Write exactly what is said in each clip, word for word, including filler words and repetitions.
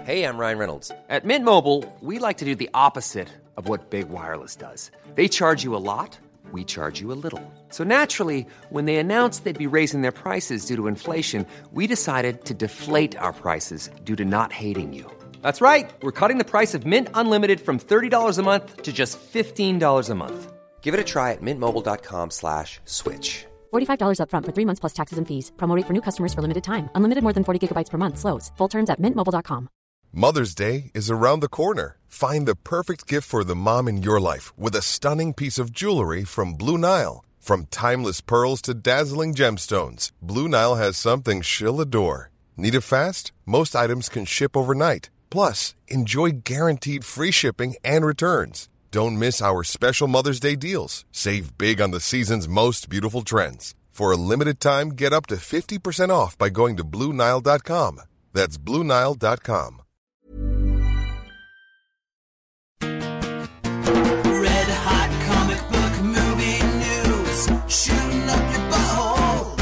Hey, I'm Ryan Reynolds. At Mint Mobile, we like to do the opposite of what Big Wireless does. They charge you a lot, we charge you a little. So naturally, when they announced they'd be raising their prices due to inflation, we decided to deflate our prices due to not hating you. That's right. We're cutting the price of Mint Unlimited from thirty dollars a month to just fifteen dollars a month. Give it a try at mintmobile.com slash switch. forty-five dollars up front for three months plus taxes and fees. Promo rate for new customers for limited time. Unlimited more than forty gigabytes per month slows. Full terms at mint mobile dot com. Mother's Day is around the corner. Find the perfect gift for the mom in your life with a stunning piece of jewelry from Blue Nile. From timeless pearls to dazzling gemstones, Blue Nile has something she'll adore. Need it fast? Most items can ship overnight. Plus, enjoy guaranteed free shipping and returns. Don't miss our special Mother's Day deals. Save big on the season's most beautiful trends. For a limited time, get up to fifty percent off by going to Blue Nile dot com. That's Blue Nile dot com. Red hot comic book movie news, shooting up your butthole.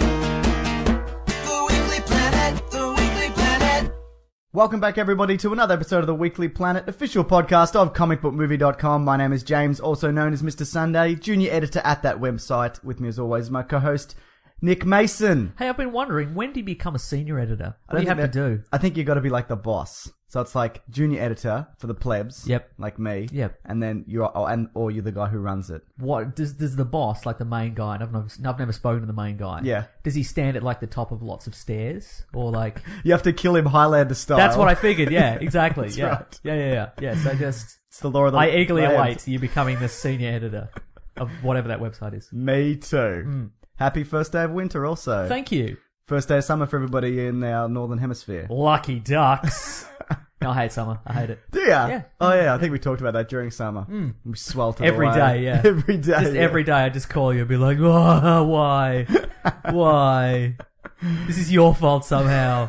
The Weekly Planet, the Weekly Planet. Welcome back, everybody, to another episode of the Weekly Planet, official podcast of comic book movie dot com. My name is James, also known as Mister Sunday, junior editor at that website. With me, as always, my co-host, Nick Mason. Hey, I've been wondering, when do you become a senior editor? What do you have think to that- do? I think you got to be like the boss. So it's like junior editor for the plebs. Yep. Like me. Yep. And then you're, oh, and or you're the guy who runs it. What does does the boss, like the main guy? And I've never, I've never spoken to the main guy. Yeah. Does he stand at like the top of lots of stairs, or like? You have to kill him Highlander style. That's what I figured. Yeah, exactly. That's yeah. right. yeah, yeah, yeah, yeah. So just, It's the law of the I eagerly land. await you becoming the senior editor of whatever that website is. Me too. Happy first day of winter also. Thank you. First day of summer for everybody in our northern hemisphere. Lucky ducks. No, I hate summer. I hate it. Do ya? Yeah. Oh yeah, I think we talked about that during summer. Mm. We sweltered Every away. day, yeah. Every day. Just yeah. every day I just call you and be like, oh, why? Why? This is your fault somehow.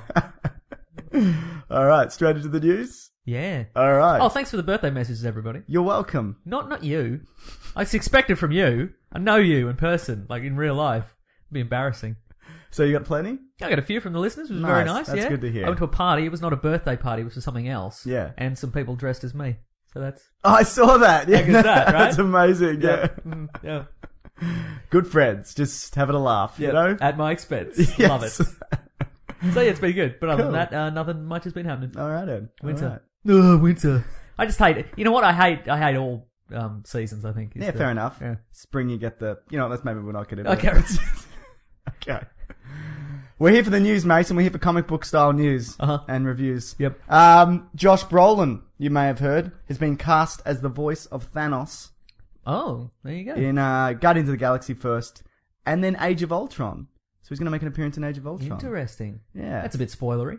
All right, straight into the news. Yeah. All right. Oh, thanks for the birthday messages, everybody. You're welcome. Not not you. I expect it from you. I know you in person, like in real life. It'd be embarrassing. So you got plenty? I got a few from the listeners, which was very Nice. nice. That's yeah. good to hear. I went to a party. It was not a birthday party. It was for something else. Yeah. And some people dressed as me. So that's... Oh, I saw that. Yeah, How good's that, right? That's amazing. Yeah. Mm, yeah. Good friends, just having a laugh, Yeah. you know? At my expense. Yes. Love it. So yeah, it's been good. But other Cool. than that, uh, nothing much has been happening. All right, then. All Winter. right. Oh, winter. I just hate it. You know what? I hate I hate all um, seasons, I think. is Yeah, the- fair enough. Yeah. Spring, you get the... You know, let's maybe we're not getting Okay. it. Okay. We're here for the news, Mason. We're here for comic book style news Uh-huh. and reviews. Yep. Um, Josh Brolin, you may have heard, has been cast as the voice of Thanos Oh, there you go. in uh, Guardians of the Galaxy first, and then Age of Ultron. So he's going to make an appearance in Age of Ultron. Interesting. Yeah. That's a bit spoilery.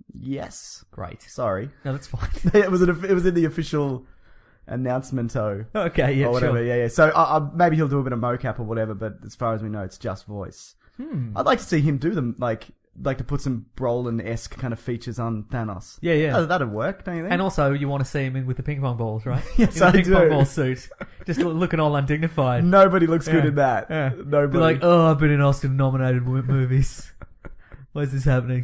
Yes. Great. Sorry. No, that's fine. it was an, it was in the official announcemento. Okay, yeah, or whatever. sure. Yeah, yeah. So uh, uh, maybe he'll do a bit of mocap or whatever, but as far as we know, it's just voice. Hmm. I'd like to see him do them, like, like to put some Brolin-esque kind of features on Thanos. Yeah, yeah. Oh, that'd work, don't you think? And also, you want to see him in with the ping pong balls, right? Yes, in the I ping pong do. ball suit. Just lo- looking all undignified. Nobody looks good Yeah. in that. Yeah. Nobody. Be like, oh, I've been in Oscar-nominated mo- movies. Why is this happening?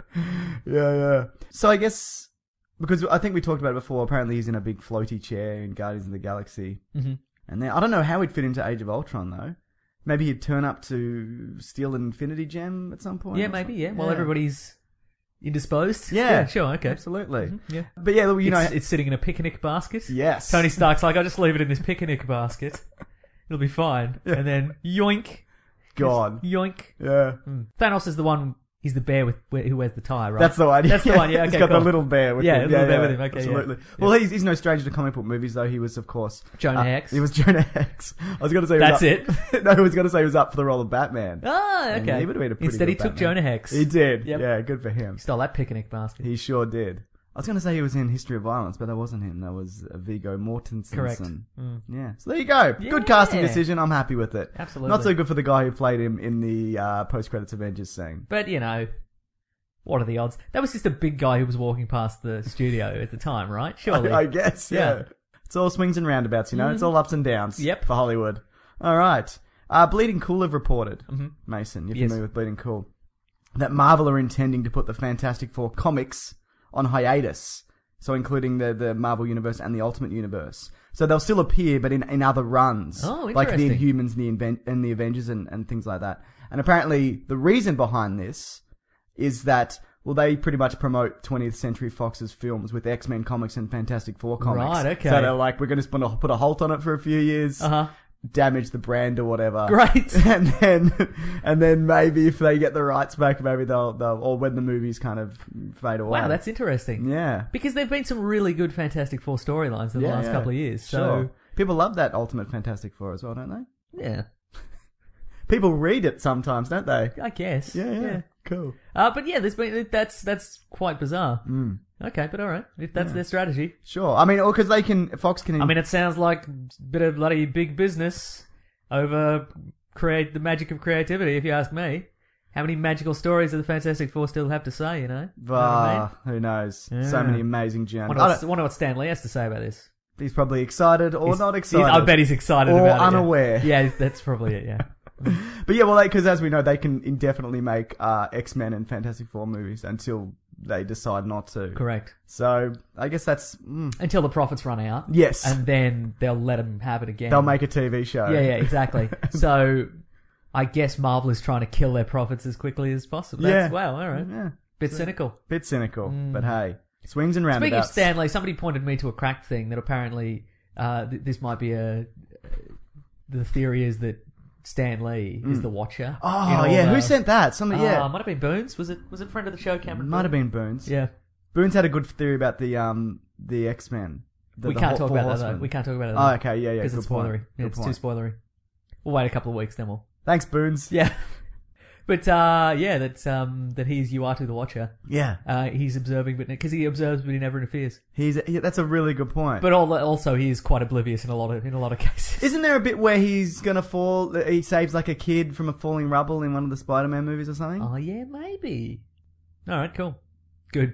Yeah, yeah. So I guess, because I think we talked about it before, apparently he's in a big floaty chair in Guardians of the Galaxy. Mm-hmm. And And then, I don't know how he'd fit into Age of Ultron, though. Maybe he'd turn up to steal an Infinity Gem at some point? Yeah, or maybe, something? yeah. While everybody's indisposed. Yeah. sure, okay. Absolutely. Mhm, yeah. But yeah, you know... it's, it's sitting in a picnic basket. Yes. Tony Stark's like, I'll just leave it in this picnic basket. It'll be fine. Yeah. And then, yoink. Gone. Yoink. Yeah. Mm. Thanos is the one, he's the bear with who wears the tie, right? That's the one. That's the one, yeah, okay, He's got cool. the little bear with Yeah, him. the little bear with him, okay, yeah. Absolutely. Well, he's, he's no stranger to comic book movies, though. He was, of course... Jonah uh, Hex. He was Jonah Hex. I was going to say... he was That's up- it? No, I was going to say he was up for the role of Batman. Ah, And okay. he would have been a pretty Instead, good he took Batman. Jonah Hex. He did. Yep. Yeah, good for him. Stole that picnic basket. He sure did. I was going to say he was in History of Violence, but that wasn't him. That was uh, Viggo Mortensen. Correct. Mm. Yeah. So there you go. Yeah. Good casting decision. I'm happy with it. Absolutely. Not so good for the guy who played him in the uh, post-credits Avengers scene. But, you know, what are the odds? That was just a big guy who was walking past the studio at the time, right? Surely. I, I guess, yeah. Yeah. It's all swings and roundabouts, you know? It's all ups and downs. Yep. For Hollywood. All right. Uh, Bleeding Cool have reported, Mm-hmm. Mason, you're Yes. familiar with Bleeding Cool, that Marvel are intending to put the Fantastic Four comics on hiatus. So including the, the Marvel Universe and the Ultimate Universe. So they'll still appear, but in, in other runs. Oh, like the interesting. Inhumans and the, Inven- and the Avengers and, and things like that. And apparently the reason behind this is that, well, they pretty much promote twentieth Century Fox's films with X-Men comics and Fantastic Four comics. Right, okay. So they're like, we're going to put a, put a halt on it for a few years. Uh-huh. Damage the brand or whatever. Great. And then, and then maybe if they get the rights back, maybe they'll, they'll, or when the movies kind of fade away. Wow, that's interesting. Yeah. Because there've been some really good Fantastic Four storylines in the Yeah, last yeah. couple of years. So, Sure. People love that Ultimate Fantastic Four as well, don't they? yeah, People read it sometimes, don't they? I guess. Yeah, yeah. Cool. Uh, but yeah, there's been that's that's quite bizarre. Mm. Okay, but all right, if that's their strategy. Sure. I mean, or because they can, Fox can. I mean, it sounds like a bit of bloody big business over create the magic of creativity. If you ask me, how many magical stories do the Fantastic Four still have to say? You know, You know what I mean? Ah, who knows? Yeah. So many amazing journeys. Wonder what, wonder what Stan Lee has to say about this. He's probably excited or He's- not he's- excited. I bet he's excited Or about it. yeah. unaware. Yeah, that's probably it. Yeah. But yeah, well, because as we know, they can indefinitely make uh, X-Men and Fantastic Four movies until they decide not to. Correct. So I guess that's mm, Until the profits run out. yes. And then they'll let them have it again. They'll make a T V show. Yeah, yeah, exactly. So, I guess Marvel is trying to kill their profits as quickly as possible. That's, Yeah. Wow, all right. Yeah. Bit cynical. Bit cynical, but hey, swings and roundabouts. Speaking of Stanley, somebody pointed me to a cracked thing that apparently uh, th- this might be a. The theory is that Stan Lee is the Watcher. Oh in all yeah, the- who sent that? Somebody, Uh, yeah, might have been Boons. Was it? Was it friend of the show, Cameron? might have Boone? been Boone's. Yeah. Boone's had a good theory about the um the X Men. We can't talk about that though. We can't talk about it. Oh, okay, yeah, yeah, Because good it's point. spoilery. Yeah, Good it's point. too spoilery. We'll wait a couple of weeks, then we'll. Thanks, Boone's. Yeah. But uh, yeah, that's um, that he's Uatu the Watcher. Yeah, Uh, he's observing, but because he observes, but he never interferes. he's he, that's a really good point. But all, also, he is quite oblivious in a lot of in a lot of cases. Isn't there a bit where he's gonna fall? He saves like a kid from a falling rubble in one of the Spider-Man movies or something. Oh yeah, maybe. All right, cool, good.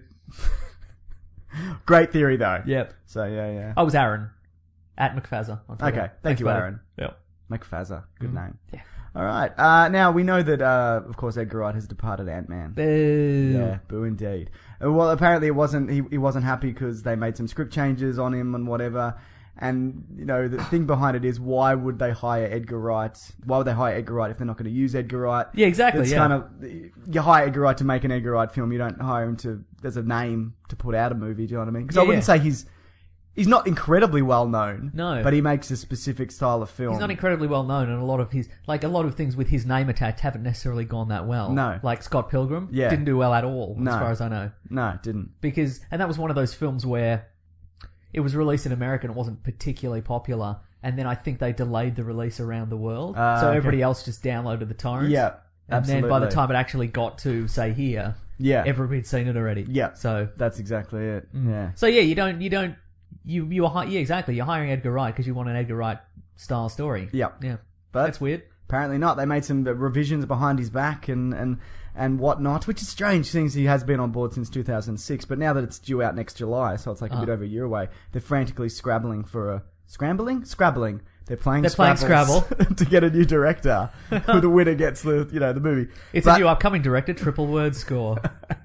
Great theory though. Yep. So yeah, yeah. I was Aaron at McFazza on Twitter. Okay, thank Thanks, you, buddy. Aaron. Yep. McFazza, good name. Yeah. All right. Uh, now we know that, uh, of course, Edgar Wright has departed Ant-Man. Boo. Yeah, boo indeed. Uh, Well, apparently it wasn't. He he wasn't happy because they made some script changes on him and whatever. And you know the thing behind it is why would they hire Edgar Wright? Why would they hire Edgar Wright if they're not going to use Edgar Wright? Yeah, exactly. It's yeah. kind of you hire Edgar Wright to make an Edgar Wright film. You don't hire him to. There's a name to put out a movie. Do you know what I mean? Because Yeah, I wouldn't yeah. say he's he's not incredibly well known. No. but he makes a specific style of film. He's not incredibly well known, and a lot of his like a lot of things with his name attached haven't necessarily gone that well. No. Like Scott Pilgrim, Yeah. didn't do well at all, No. as far as I know. No, it didn't. Because and that was one of those films where it was released in America and it wasn't particularly popular, and then I think they delayed the release around the world, Ah, so okay. everybody else just downloaded the torrents. Yeah, and then by the absolutely. time it actually got to say here, Yeah, everybody'd seen it already. Yeah. So that's exactly it. Yeah. so yeah, you don't you don't you you are hi- yeah exactly you're hiring Edgar Wright because you want an Edgar Wright style story. Yeah. Yeah, But that's weird. apparently not. They made some revisions behind his back and, and, and whatnot, which is strange since he has been on board since two thousand six. But now that it's due out next July, so it's like a bit Uh. over a year away, they're frantically scrabbling for a... Scrambling? Scrabbling. They're playing They're playing Scrabbles to get a new director. Who the winner gets the, you know, the movie. It's But a new upcoming director, triple word score.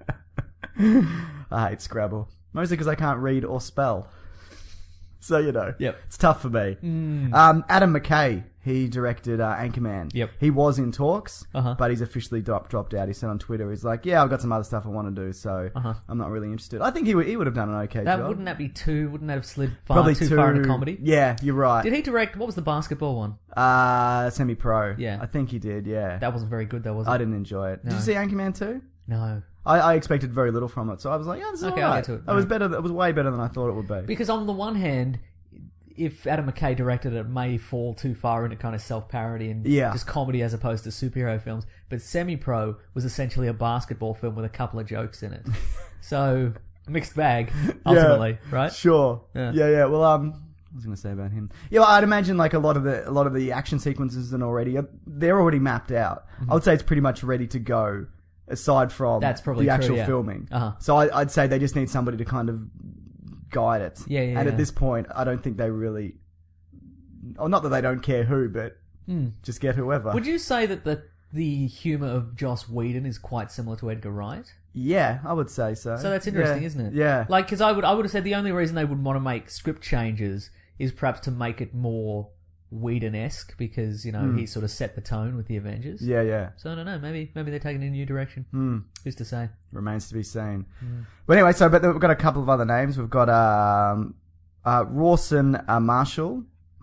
I hate Scrabble. Mostly because I can't read or spell. So, you know. Yep. It's tough for me. Um, Adam McKay, he directed uh, Anchorman. Yep. He was in talks, Uh-huh. but he's officially dropped, dropped out. He said on Twitter, he's like, yeah, I've got some other stuff I want to do, so Uh-huh. I'm not really interested. I think he would, he would have done an okay That job. wouldn't that be too? Wouldn't that have slid far Probably too, far into comedy? Yeah, you're right. Did he direct? What was the basketball one? Uh, semi-pro. Yeah. I think he did, yeah. That wasn't very good, though, was it? I didn't enjoy it. Did No. you see Anchorman too? No, I, I expected very little from it, so I was like, yeah, this is Okay, all I'll right. get to it. It was No. better. It was way better than I thought it would be. because on the one hand, if Adam McKay directed it, it may fall too far into kind of self-parody and Yeah. just comedy as opposed to superhero films. But Semi-Pro was essentially a basketball film with a couple of jokes in it. So mixed bag, ultimately, right? Sure. Yeah. Yeah. yeah, Well, um, what was I going to say about him? Yeah, well, I'd imagine like a lot of the a lot of the action sequences and already they're already mapped out. I would say it's pretty much ready to go. Aside from Mm-hmm. That's probably the true, actual yeah. filming, Uh-huh. so I, I'd say they just need somebody to kind of guide it. Yeah, yeah, And yeah. at this point, I don't think they really, or not that they don't care who, but just get whoever. Would you say that the the humor of Joss Whedon is quite similar to Edgar Wright? Yeah, I would say so. So that's interesting, Yeah. isn't it? Yeah. Like, because I would, I would have said the only reason they would want to make script changes is perhaps to make it more Whedon-esque, because, you know, he sort of set the tone with the Avengers. Yeah, yeah. So I don't know, maybe maybe they're taking it in a new direction. Hmm. Who's to say? Remains to be seen. But anyway, so but we've got a couple of other names. We've got um, uh, Rawson uh, Marshall.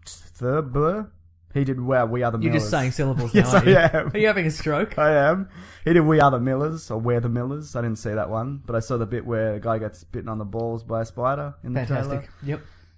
Thurber. He did well, We Are the You're Millers. just saying syllables now, Yes, aren't I you? am. Are you having a stroke? I am. He did We Are the Millers, or We're the Millers. I didn't see that one, but I saw the bit where a guy gets bitten on the balls by a spider in the Fantastic. trailer. Yep.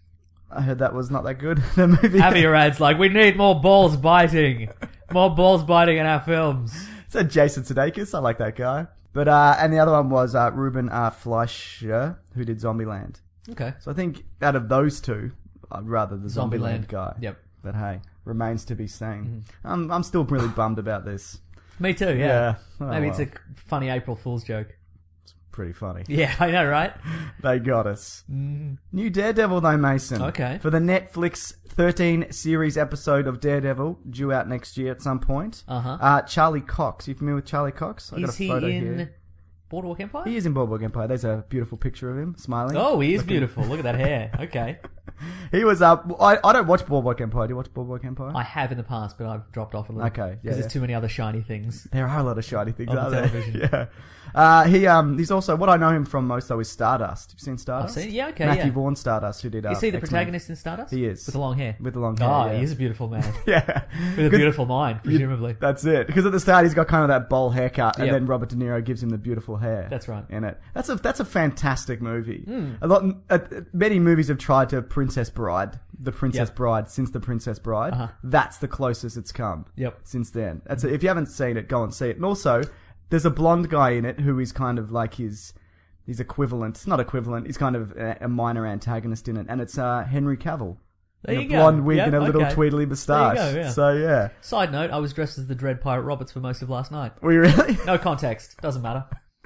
I heard that was not that good, the movie. Avi Arad's like, we need more balls biting. More balls biting in our films. So Jason Sudeikis, I like that guy. But uh, and the other one was uh, Ruben uh, Fleischer, who did Zombieland. Okay. So I think out of those two, I'd rather the Zombieland, Zombieland. guy. Yep. But hey, remains to be seen. I'm I'm still really bummed about this. Me too, yeah. Yeah. Oh, Maybe it's well. a funny April Fool's joke. Pretty funny. Yeah, I know, right? They got us. New Daredevil, though, Mason. Okay. For the Netflix thirteen series episode of Daredevil, due out next year at some point. Uh-huh. Uh, Charlie Cox. You familiar with Charlie Cox? I got Is a he photo in here. Boardwalk Empire? He is in Boardwalk Empire. There's a beautiful picture of him smiling. Oh, he is beautiful. Look at that hair. Okay. He was up. I, I don't watch Boardwalk Empire. Do you watch Boardwalk Empire? I have in the past, but I've dropped off a little. Okay, yeah, Because yeah. there's too many other shiny things. There are a lot of shiny things On out the there. television. Yeah. Uh, he um he's also what I know him from most though is Stardust. Have you seen Stardust? I've seen it. Yeah, okay, Matthew yeah. Vaughn Stardust, who did. Uh, Is he the X-Men. protagonist in Stardust? He is. With the long hair. With the long hair. Oh, yeah. he is a beautiful man. Yeah. With a 'Cause beautiful mind, you- presumably. That's it. Because at the start he's got kind of that bowl haircut, and Yep. then Robert De Niro gives him the beautiful hair. That's right. In it. That's a that's a fantastic movie. Mm. A lot. Uh, many movies have tried to Princess Bride, the Princess Yep. Bride since the Princess Bride. Uh-huh. That's the closest it's come. Yep. Since then, that's a, if you haven't seen it, go and see it. And also, there's a blonde guy in it who is kind of like his. He's equivalent. Not equivalent. He's kind of a, a minor antagonist in it, and it's uh, Henry Cavill. There in you a go. blonde wig Yep, and a little okay. tweedly moustache. There you go, yeah. So yeah. Side note, I was dressed as the Dread Pirate Roberts for most of last night. Were you really? No context. Doesn't matter.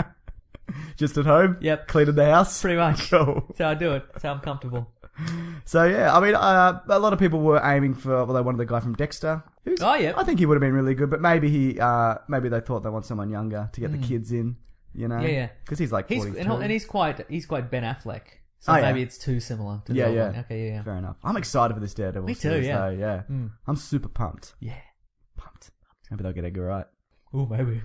Just at home? Yep. Cleaning the house? Pretty much. Cool. That's how I do it. That's how I'm comfortable. So yeah, I mean, uh, a lot of people were aiming for, well, they wanted the guy from Dexter. Who's, Oh, yeah. I think he would have been really good, but maybe he, uh, maybe they thought they want someone younger to get the kids in, you know? Hmm. Yeah, yeah. Because he's like He's forty-two. and, and he's quite he's quite Ben Affleck. So Oh, yeah. maybe it's too similar to the yeah, old yeah. one. Okay, yeah, yeah. Fair enough. I'm excited for this Daredevil Me too, series, yeah. though, yeah. Mm. I'm super pumped. Yeah. Pumped. Maybe they'll get Edgar right. Oh, maybe.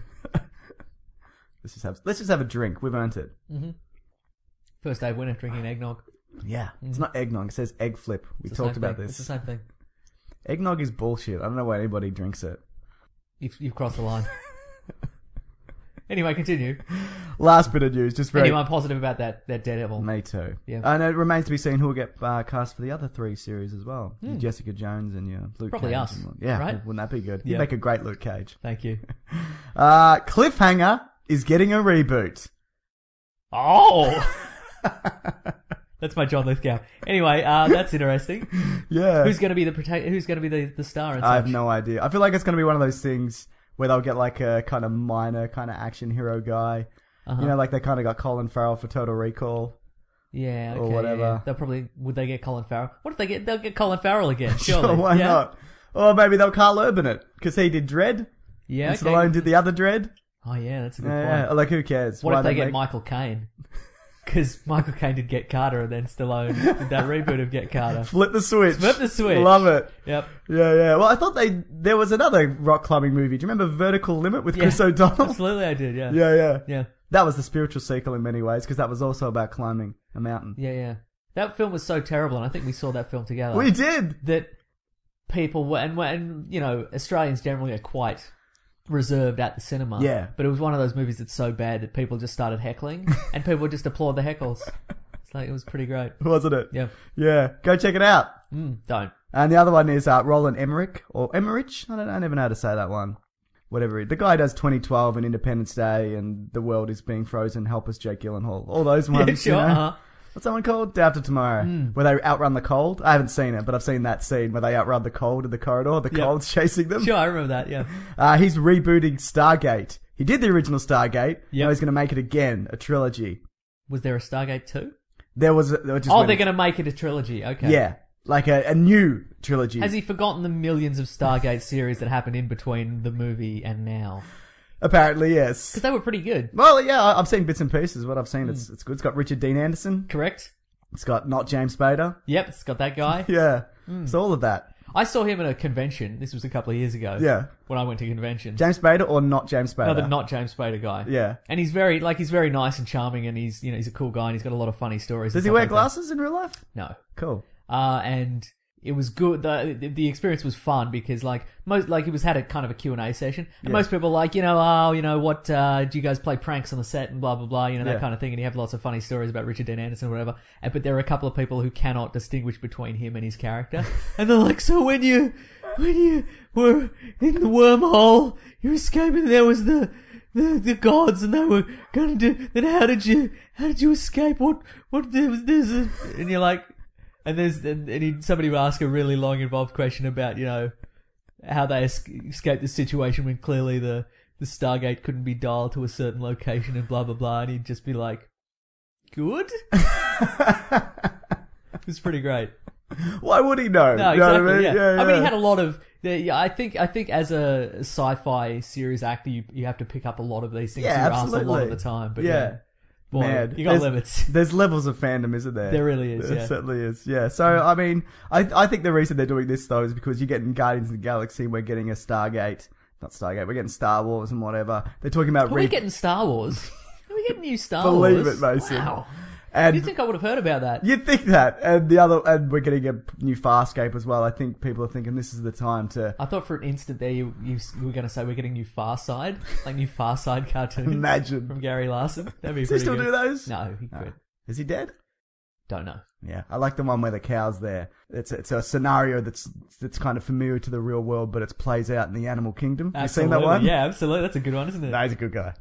Let's just have, let's just have a drink. We've earned it. First day winner drinking eggnog. Yeah. It's not eggnog. It says egg flip. We It's the talked same about thing. this. It's the same thing. Eggnog is bullshit. I don't know why anybody drinks it. You've, you've crossed the line. Anyway, continue. Last bit of news, just very... Anyway, I'm positive about that, that Daredevil. Me too. Yeah. And it remains to be seen who will get uh, cast for the other three series as well. Your Jessica Jones and your Luke Probably Cage. us, and- yeah, right? wouldn't that be good? You'd Yeah. make a great Luke Cage. Thank you. Uh, Cliffhanger is getting a reboot. Oh! That's my John Lithgow. Anyway, uh, that's interesting. Yeah. Who's going to be the prota- Who's going to be the, the star? And I have such? no idea. I feel like it's going to be one of those things where they'll get like a kind of minor kind of action hero guy. Uh-huh. You know, like they kind of got Colin Farrell for Total Recall. Yeah, okay, or whatever. yeah. They'll probably would they get Colin Farrell? What if they get? They'll get Colin Farrell again. Sure, Surely. why yeah? not? Or maybe they'll Carl Urban it because he did Dread. Yeah, And okay. Stallone did the other Dread. Oh yeah, that's a good Yeah, point. yeah. Like who cares? What Why if they not get make- Michael Caine? Because Michael Caine did Get Carter, and then Stallone did that reboot of Get Carter. Flip the switch. Flip the switch. Love it. Yep. Yeah, yeah. Well, I thought they there was another rock climbing movie. Do you remember Vertical Limit with Yeah. Chris O'Donnell? Absolutely, I did. Yeah. Yeah, yeah. Yeah. That was the spiritual sequel in many ways because that was also about climbing a mountain. Yeah. Yeah. That film was so terrible, and I think we saw that film together. We did. That people were, and, and you know, Australians generally are quite reserved at the cinema. Yeah. But it was one of those movies that's so bad that people just started heckling, and people would just applaud the heckles. It's like, it was pretty great. Wasn't it? Yeah. Yeah. Go check it out. Mm, don't. And the other one is uh, Roland Emmerich or Emmerich. I don't. I never know how to say that one. Whatever. it- The guy does twenty twelve and Independence Day and The World is Being Frozen. Help us, Jake Gyllenhaal. All those ones. Yeah, sure. You know? Uh-huh. What's that one called? Day After Tomorrow. Where they outrun the cold. I haven't seen it, but I've seen that scene where they outrun the cold in the corridor. The Yep. cold's chasing them. Sure, I remember that. Yeah. Uh, he's rebooting Stargate. He did the original Stargate. Yep. Now he's going to make it again, a trilogy. Was there a Stargate two? There was. A, there just Oh, went- they're going to make it a trilogy. Okay. Yeah, like a, a new trilogy. Has he forgotten the millions of Stargate series that happened in between the movie and now? Apparently, yes. Because they were pretty good. Well, yeah, I- I've seen bits and pieces. What I've seen, it's it's good. It's got Richard Dean Anderson. Correct? It's got not James Spader. Yep, it's got that guy. Yeah, it's all of that. I saw him at a convention. This was a couple of years ago. Yeah. When I went to conventions. James Spader or not James Spader? No, the not James Spader guy. Yeah. And he's very, like, he's very nice and charming, and he's, you know, he's a cool guy, and he's got a lot of funny stories. Does and he stuff wear like that. glasses in real life? No. Cool. Uh, and it was good. The, the the experience was fun because, like, most, like, it was had a kind of a Q and A session. And Yeah. most people are like, you know, oh, you know, what, uh, do you guys play pranks on the set and blah, blah, blah, you know, that Yeah. kind of thing. And you have lots of funny stories about Richard Dean Anderson or whatever. And, but there are a couple of people who cannot distinguish between him and his character. And they're like, so when you, when you were in the wormhole, you were escaping, there was the, the, the gods and they were going to do, then how did you, how did you escape? What, what, there was this, and you're like, and there's, and, and he, somebody would ask a really long involved question about, you know, how they es- escaped the situation when clearly the, the Stargate couldn't be dialed to a certain location and blah, blah, blah. And he'd just be like, good? It was pretty great. Why would he know? No, You know what exactly. I mean? Yeah. Yeah, I mean, he yeah. had a lot of. the- Yeah, I think. I think as a sci-fi series actor, you you have to pick up a lot of these things. Yeah, You're asked a lot absolutely. of the time. But Yeah. yeah, boy, Man, you got there's- limits. There's levels of fandom, isn't there? There really is, There yeah. certainly is. Yeah. So I mean, I I think the reason they're doing this though is because you're getting Guardians of the Galaxy, we're getting a Stargate, not Stargate, we're getting Star Wars and whatever. They're talking about Are re- we getting Star Wars? Are we getting new Star Believe Wars? it, Mason. Wow. and You'd think I would have heard about that. you'd think that, and the other, and we're getting a new Farscape as well. I think people are thinking this is the time to I thought for an instant there you, you were going to say we're getting new Far Side, like new Far Side cartoons. imagine. From Gary Larson. That'd be Does he pretty still good. do those? No, he Oh. quit. Is he dead? Don't know. Yeah, I like the one where the cow's there. It's it's a scenario that's that's kind of familiar to the real world, but it plays out in the animal kingdom. You seen that Absolutely. one? Yeah, absolutely. That's a good one, isn't it? No, he's a good guy.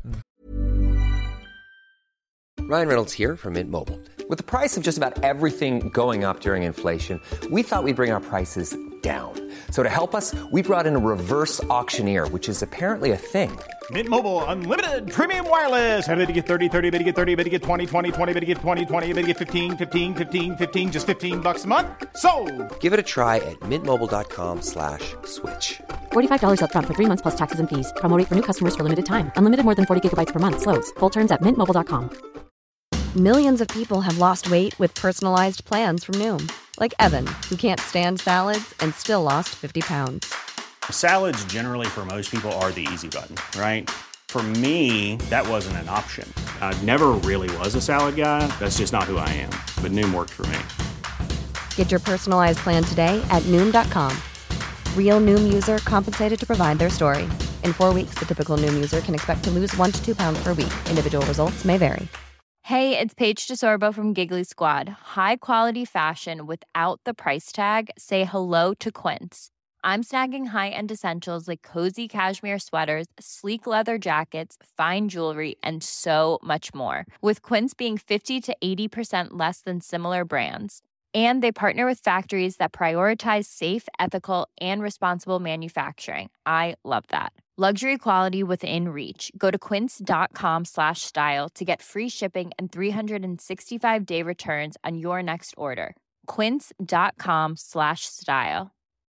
Ryan Reynolds here from Mint Mobile. With the price of just about everything going up during inflation, we thought we'd bring our prices down. So to help us, we brought in a reverse auctioneer, which is apparently a thing. Mint Mobile Unlimited Premium Wireless. How to get thirty, thirty, how to get thirty, how to get twenty, twenty, twenty, how to get twenty, twenty, how to get fifteen, fifteen, fifteen, fifteen, just fifteen bucks a month? Sold! Give it a try at mintmobile.com slash switch. forty-five dollars up front for three months plus taxes and fees. Promo rate for new customers for limited time. Unlimited more than forty gigabytes per month. Slows full terms at mint mobile dot com. Millions of people have lost weight with personalized plans from Noom. Like Evan, who can't stand salads and still lost fifty pounds. Salads generally for most people are the easy button, right? For me, that wasn't an option. I never really was a salad guy. That's just not who I am. But Noom worked for me. Get your personalized plan today at Noom dot com. Real Noom user compensated to provide their story. In four weeks, the typical Noom user can expect to lose one to two pounds per week. Individual results may vary. Hey, it's Paige DeSorbo from Giggly Squad. High quality fashion without the price tag. Say hello to Quince. I'm snagging high-end essentials like cozy cashmere sweaters, sleek leather jackets, fine jewelry, and so much more. With Quince being fifty to eighty percent less than similar brands. And they partner with factories that prioritize safe, ethical, and responsible manufacturing. I love that. Luxury quality within reach. Go to quince.com slash style to get free shipping and three sixty-five day returns on your next order. Quince.com slash style.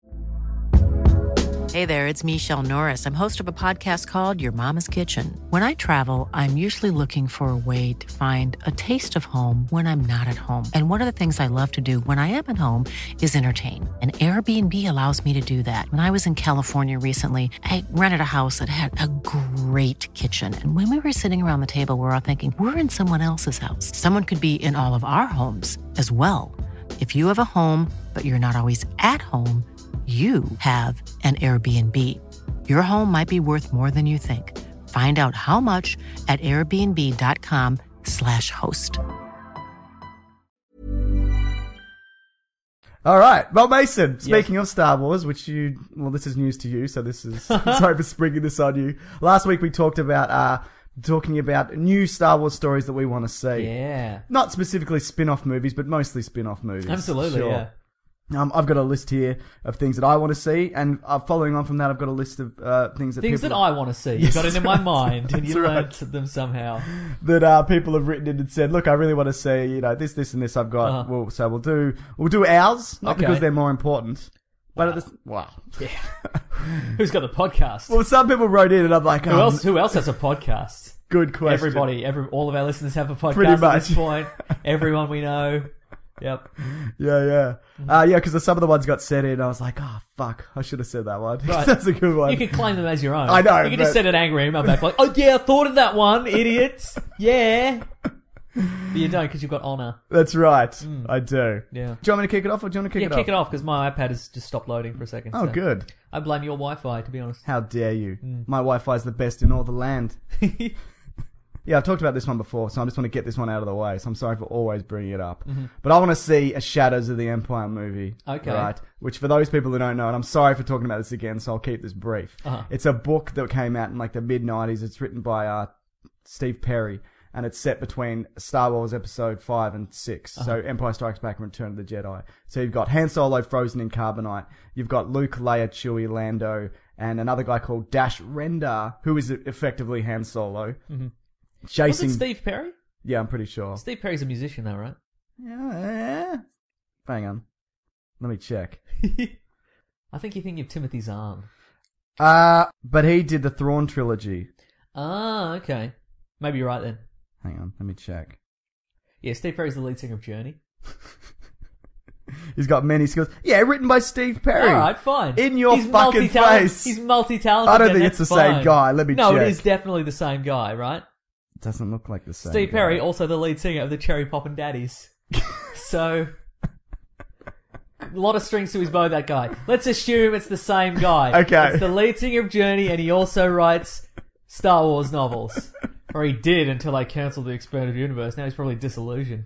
Hey there, it's Michelle Norris. I'm host of a podcast called Your Mama's Kitchen. When I travel, I'm usually looking for a way to find a taste of home when I'm not at home. And one of the things I love to do when I am at home is entertain. And Airbnb allows me to do that. When I was in California recently, I rented a house that had a great kitchen. And when we were sitting around the table, we were all thinking, we're in someone else's house. Someone could be in all of our homes as well. If you have a home, but you're not always at home, you have an Airbnb. Your home might be worth more than you think. Find out how much at airbnb.com slash host. All right. Well, Mason, speaking of Star Wars, which you, well, this is news to you, so this is, sorry for springing this on you. Last week we talked about, uh, talking about new Star Wars stories that we want to see. Yeah. Not specifically spin-off movies, but mostly spin-off movies. Absolutely, Sure. yeah. Um, I've got a list here of things that I want to see, and uh, following on from that, I've got a list of uh, things that Things people that I want to see. You Yes, got it in my mind, and that's you right. learned them somehow. that uh, people have written in and said, "Look, I really want to see, you know, this, this, and this. I've got. Uh-huh. Well, so we'll do we'll do ours, not Okay. because they're more important, But at this, wow. Yeah. Who's got the podcast? Well, some people wrote in, and I'm like, who oh, else? Who else has a podcast? Good question. Everybody, every all of our listeners have a podcast Pretty at much. this point. Everyone we know. Yep. Yeah, yeah. Uh, yeah, because some of the ones got sent in, I was like, oh, fuck, I should have said that one. Right. That's a good one. You could claim them as your own. I know, You could but- just send an angry email back like, oh yeah, I thought of that one, idiots. Yeah. But you don't because you've got honour. That's right. I do. Yeah. Do you want me to kick it off, or do you want to kick Yeah, it off? kick it off because my iPad has just stopped loading for a second. Oh, so. good. I blame your Wi-Fi, to be honest. How dare you? Mm. My Wi-Fi is the best in all the land. Yeah, I've talked about this one before, so I just want to get this one out of the way. So I'm sorry for always bringing it up. Mm-hmm. But I want to see a Shadows of the Empire movie. Okay. Right? Which, for those people who don't know, and I'm sorry for talking about this again, so I'll keep this brief. Uh-huh. It's a book that came out in like the mid nineties. It's written by uh, Steve Perry, and it's set between Star Wars Episode five and six. Uh-huh. So Empire Strikes Back and Return of the Jedi. So you've got Han Solo frozen in carbonite. You've got Luke, Leia, Chewie, Lando, and another guy called Dash Rendar, who is effectively Han Solo. Mm-hmm. Chasing... Was it Steve Perry? Yeah, I'm pretty sure. Steve Perry's a musician though, right? Yeah. Hang on. Let me check. I think you're thinking of Timothy Zahn. Uh, but he did the Thrawn trilogy. Ah, okay. Maybe you're right then. Hang on, let me check. Yeah, Steve Perry's the lead singer of Journey. He's got many skills. Yeah, written by Steve Perry. All right, fine. In your He's fucking multi-talent- face. He's multi-talented. I don't then think it's that's the same fine. guy. Let me no, check. it is definitely the same guy, right? Doesn't look like the same Steve guy. Perry, also the lead singer of the Cherry Poppin' Daddies. So, a lot of strings to his bow, that guy. Let's assume it's the same guy. Okay. It's the lead singer of Journey, and he also writes Star Wars novels. Or he did until I cancelled the expanded universe. Now he's probably disillusioned.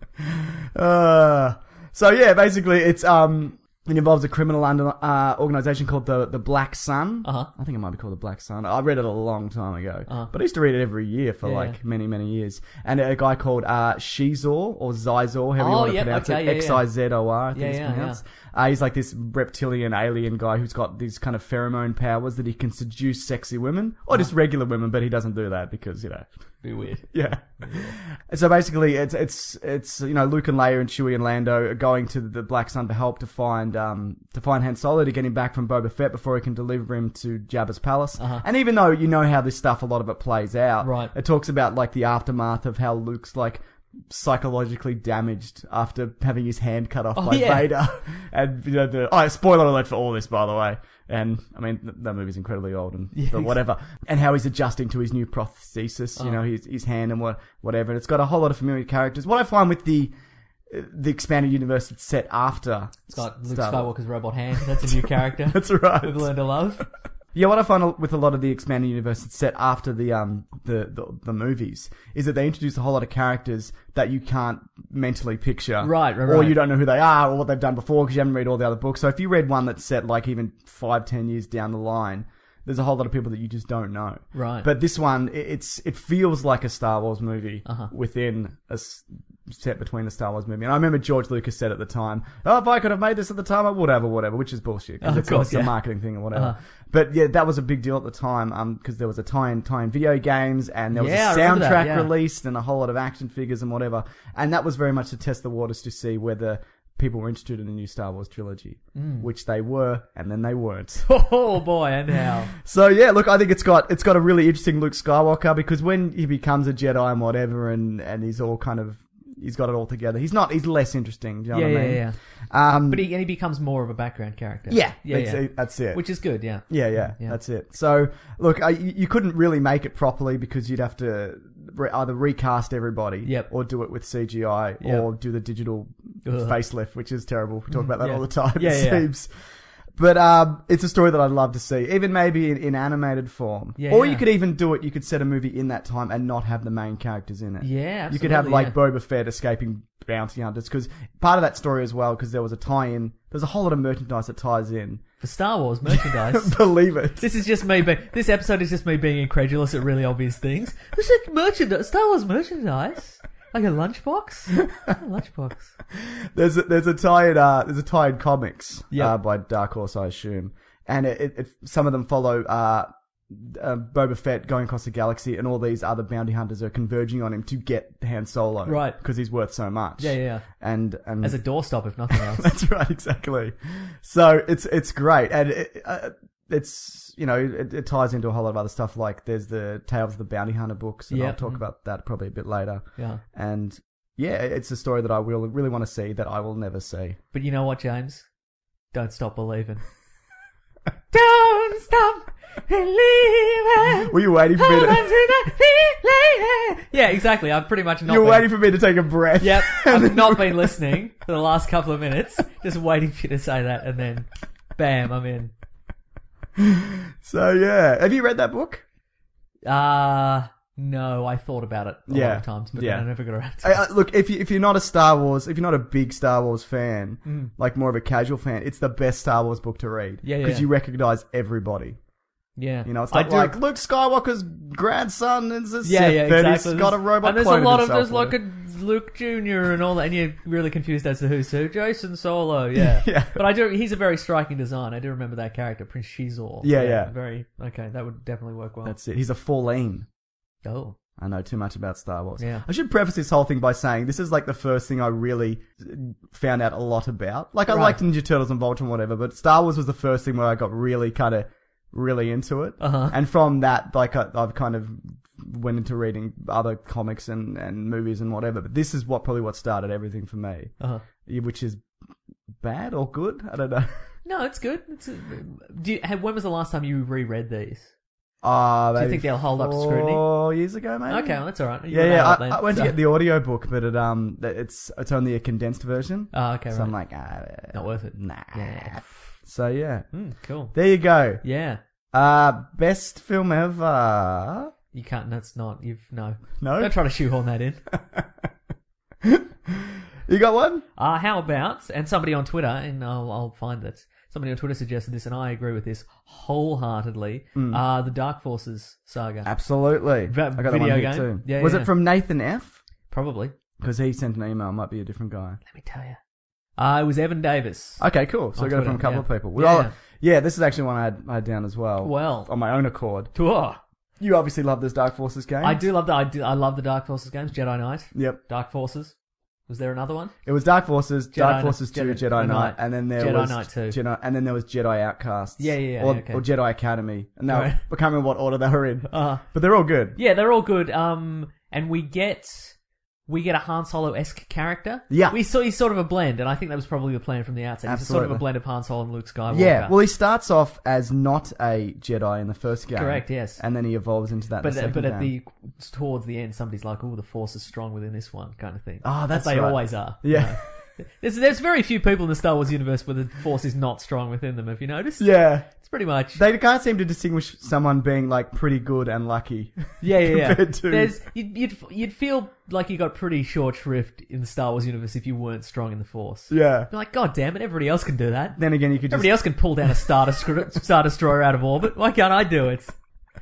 Uh, so yeah, basically it's um it involves a criminal under, uh, organization called the the Black Sun. Uh-huh. I think it might be called the Black Sun. I read it a long time ago, Uh-huh. but I used to read it every year for Yeah. like many many years. And a guy called uh Shizor or Zizor, however you Oh, want to yep, pronounce okay, it, yeah, yeah. X I Z O R, I think Yeah, it's yeah, pronounced. Uh, he's like this reptilian alien guy who's got these kind of pheromone powers that he can seduce sexy women or just regular women, but he doesn't do that because you know. Be weird. Yeah. And so basically, it's it's it's you know Luke and Leia and Chewie and Lando are going to the Black Sun to help to find um to find Han Solo to get him back from Boba Fett before he can deliver him to Jabba's palace. Uh-huh. And even though you know how this stuff, a lot of it plays out, Right. It talks about like the aftermath of how Luke's like psychologically damaged after having his hand cut off Oh, by yeah. Vader, and you know the oh spoiler alert for all this by the way. And I mean th- that movie's incredibly old and Yeah, but whatever, and how he's adjusting to his new prosthesis, you Oh. know, his his hand and what whatever. And it's got a whole lot of familiar characters. What I find with the the expanded universe that's set after It's got Luke Star Wars. Skywalker's robot hand. That's a new character. That's right. We've learned to love. Yeah, what I find with a lot of the expanded universe that's set after the um the, the the movies is that they introduce a whole lot of characters that you can't mentally picture, Right, right, or right. you don't know who they are or what they've done before because you haven't read all the other books. So if you read one that's set like even five, ten years down the line, there's a whole lot of people that you just don't know. Right. But this one, it- it's it feels like a Star Wars movie Uh-huh. within a s- set between a Star Wars movie. And I remember George Lucas said at the time, "Oh, if I could have made this at the time, I would have, or whatever," which is bullshit because Oh, of it's, course, it's a yeah. marketing thing or whatever. Uh-huh. But yeah, that was a big deal at the time um because there was a tie-in tie-in video games and there was Yeah, I a remember soundtrack that, yeah. released and a whole lot of action figures and whatever. And that was very much to test the waters to see whether people were interested in the new Star Wars trilogy, Mm. which they were, and then they weren't. Oh boy, and how? So yeah, look, I think it's got it's got a really interesting Luke Skywalker because when he becomes a Jedi and whatever, and, and he's all kind of he's got it all together. He's not he's less interesting. Do you know Yeah, what I yeah, mean? yeah. Um, But he and he becomes more of a background character. yeah, yeah, that's, yeah. It, that's it. Which is good. Yeah. yeah, yeah, Yeah. that's it. So look, I, you you couldn't really make it properly because you'd have to re- either recast everybody, Yep. or do it with C G I, Yep. or do the digital Ugh. facelift, which is terrible. We talk about that Yeah. all the time. Yeah, it yeah. seems. But um, it's a story that I'd love to see, even maybe in, in animated form. Yeah, or yeah. you could even do it. You could set a movie in that time and not have the main characters in it. Yeah, you could have absolutely, like yeah. Boba Fett escaping bounty hunters because part of that story as well. Because there was a tie-in. There's a whole lot of merchandise that ties in. For Star Wars merchandise. Believe it. This is just me being, this episode is just me being incredulous at really obvious things. Who's like merchandise? Star Wars merchandise? Like a lunchbox? A lunchbox. There's a, there's a tie-in. Uh, there's a tie-in comics Yep. uh, by Dark Horse, I assume, and it, it, it some of them follow uh, uh, Boba Fett going across the galaxy, and all these other bounty hunters are converging on him to get Han Solo, Right. Because he's worth so much. Yeah, yeah, yeah. And and As a doorstop, if nothing else. that's right, exactly. So it's it's great, and it, uh, it's you know it, it ties into a whole lot of other stuff. Like there's the Tales of the Bounty Hunter books, and Yeah. I'll talk about that probably a bit later. Yeah. And yeah, it's a story that I will really want to see that I will never see. But you know what, James? Don't stop believing. Don't stop believing. Were you waiting for me Hold on to? to the feeling. Yeah, exactly. I'm pretty much not. You were been- waiting for me to take a breath. Yep. I've not been listening for the last couple of minutes, just waiting for you to say that, and then, bam, I'm in. So yeah, have you read that book? Uh no, I thought about it a Yeah. lot of times, but Yeah. then I never got around to I, it. I, look, if you if you're not a Star Wars, if you're not a big Star Wars fan, Mm. like more of a casual fan, it's the best Star Wars book to read. Yeah, yeah. Because you recognize everybody. Yeah. You know, it's I not do- like Luke Skywalker's grandson is a Yeah, Sith, yeah, and exactly. he's got a robot and there's clone a of lot of himself there's or like a Luke Junior and all that, and you're really confused as to who's who. Jason Solo, yeah, Yeah. But I do. He's a very striking design. I do remember that character, Prince Shizor. Yeah, yeah. Very okay. That would definitely work well. That's it. He's a Falleen. Oh, I know too much about Star Wars. Yeah. I should preface this whole thing by saying this is like the first thing I really found out a lot about. Like I Right. liked Ninja Turtles and Voltron, whatever, but Star Wars was the first thing where I got really kind of really into it. Uh-huh. And from that, like I, I've kind of went into reading other comics and, and movies and whatever. But this is what probably what started everything for me, uh-huh. which is bad or good. I don't know. No, it's good. It's a, do you, have, when was the last time you reread these? Uh, Do you maybe think they'll hold up to scrutiny? Four years ago, maybe. Okay, well, that's all right. You Yeah, were yeah. out I, then, I went so- to get the audio book, but it um, it's it's only a condensed version. Oh, okay, So right. I'm like, ah, Not worth it. Nah. Yeah. So yeah, Mm, cool. there you go. Yeah. Uh, best film ever. You can't. That's not. You've no. No? Don't try to shoehorn that in. You got one? Uh, how about, and somebody on Twitter, and I'll, I'll find it, somebody on Twitter suggested this, and I agree with this wholeheartedly, uh, the Dark Forces saga. Absolutely. Va- I got that video one here game? too. Yeah, Was yeah. it from Nathan F? Probably. Because he sent an email. Might be a different guy. Let me tell you. Uh, it was Evan Davis. Okay, cool. So On we got it from a Twitter, couple yeah. of people. Yeah, Well, yeah. yeah, this is actually one I had, I had down as well. Well. On my own accord. Oh, You obviously love this Dark Forces game. I do love the, I, do, I love the Dark Forces games. Jedi Knight. Yep. Dark Forces. Was there another one? It was Dark Forces, Dark Jedi- Forces two, Jedi- Jedi, Jedi Knight, Knight. and then there Jedi was Knight two. Jedi, and then there was Jedi Outcasts. Yeah, yeah, yeah, Or, okay. or Jedi Academy. And now Right. I can't remember what order they were in. Uh, But they're all good. yeah, they're all good. Um, and we get we get a Han Solo-esque character. Yeah. we saw he's sort of a blend, and I think that was probably the plan from the outset. He's sort of a Absolutely. blend of Han Solo and Luke Skywalker. Yeah, well, he starts off as not a Jedi in the first game. Correct, yes. And then he evolves into that in But the second but at game. the towards the end, somebody's like, "Oh, the Force is strong within this one," kind of thing. Oh, that's As they right. always are. Yeah. There's there's very few people in the Star Wars universe where the Force is not strong within them. Have you noticed? Yeah. It's pretty much. They can't seem to distinguish someone being, like, pretty good and lucky. Yeah, yeah, yeah. compared to- There's you'd, you'd you'd feel like you got pretty short shrift in the Star Wars universe if you weren't strong in the Force. Yeah. You're like, God damn it, everybody else can do that. Then again, you could just... Everybody else can pull down a Star, Destroyer, Star Destroyer out of orbit. Why can't I do it?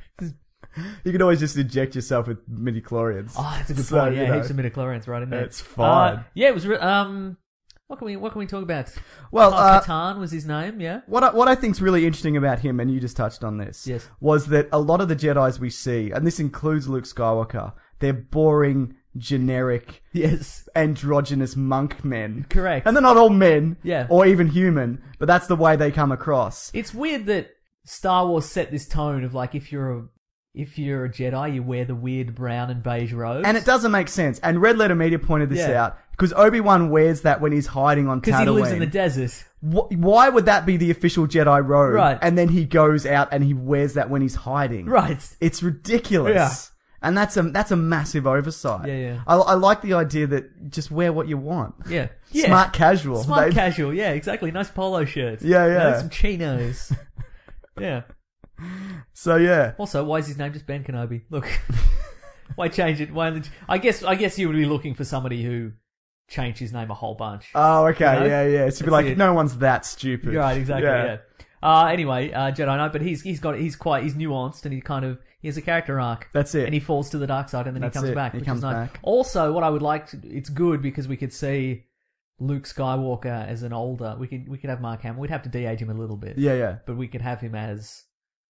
You could always just inject yourself with midi-chlorians. Oh, that's a good So, point. Yeah, you know. heaps of midichlorians right in there. It's fine. Uh, yeah, it was. Re- um, what can we what can we talk about? Well, oh, uh, Catan was his name. Yeah. What I, what I think's really interesting about him, and you just touched on this, Yes. was that a lot of the Jedis we see, and this includes Luke Skywalker, they're boring, generic, Yes. androgynous monk men. Correct. And they're not all men, Yeah. or even human, but that's the way they come across. It's weird that Star Wars set this tone of like if you're a if you're a Jedi, you wear the weird brown and beige robes, And it doesn't make sense. And Red Letter Media pointed this Yeah. out, because Obi-Wan wears that when he's hiding on Tatooine. because he lives in the desert. Wh- Why would that be the official Jedi robe? Right. And then he goes out and he wears that when he's hiding. Right. It's ridiculous. Yeah. And that's a that's a massive oversight. Yeah, yeah. I, I like the idea that just wear what you want. Yeah. Yeah. Smart casual. Smart They- casual. Yeah, exactly. Nice polo shirts. Yeah, You know, yeah. some chinos. Yeah. So yeah. Also, why is his name just Ben Kenobi? Look, why change it? Why? I guess I guess you would be looking for somebody who changed his name a whole bunch. Oh, okay. You know? Yeah, yeah. To be That's like, it. no one's that stupid. Right, exactly. Yeah. Uh, anyway, uh, Jedi Knight, but he's he's got he's quite he's nuanced and he kind of he has a character arc. That's it. And he falls to the dark side and then That's he comes it. back. He which comes is nice. back. Also, what I would like to, it's good because we could see Luke Skywalker as an older. We could we could have Mark Hamill. We'd have to de-age him a little bit. Yeah, yeah. But we could have him as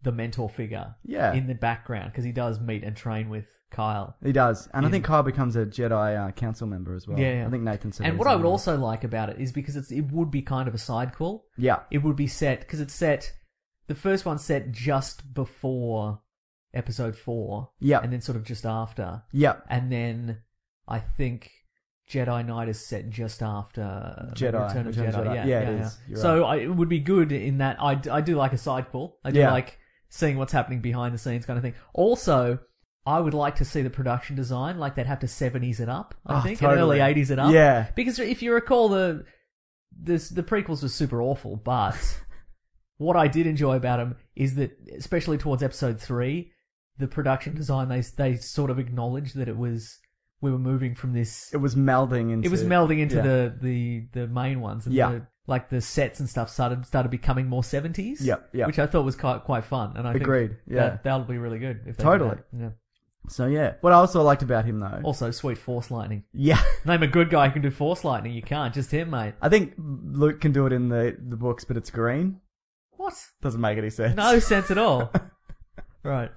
the mentor figure Yeah. in the background, because he does meet and train with Kyle. He does. And In- I think Kyle becomes a Jedi uh, council member as well. Yeah, yeah. I think Nathan said And he's what I in would there. also like about it is because it's it would be kind of a sidequel. Yeah. It would be set, because it's set, the first one's set just before episode four. Yeah. And then sort of just after. Yeah. And then I think Jedi Knight is set just after Jedi, Return of Return of Jedi. Jedi. Yeah, Yeah, yeah, it yeah. is. You're So I, it would be good in that I, d- I do like a sidequel. I do Yeah. like seeing what's happening behind the scenes kind of thing. Also, I would like to see the production design, like they'd have to seventies it up, I Oh, think, totally. and early eighties it up. Yeah. Because if you recall, the this, the prequels were super awful, but what I did enjoy about them is that, especially towards episode three, the production design, they they sort of acknowledged that it was, we were moving from this... It was melding into... It was melding into yeah. the, the, the main ones. And Yeah. the, like the sets and stuff started started becoming more seventies. Yep, yep. Which I thought was quite quite fun. And I Agreed, think yeah. that, that'll be really good. If they Totally. do that. Yeah. So yeah. What I also liked about him though... Also, sweet Force Lightning. Yeah. Name a good guy who can do Force Lightning. You can't. Just him, mate. I think Luke can do it in the, the books, but it's green. What? Doesn't make any sense. No sense at all. Right.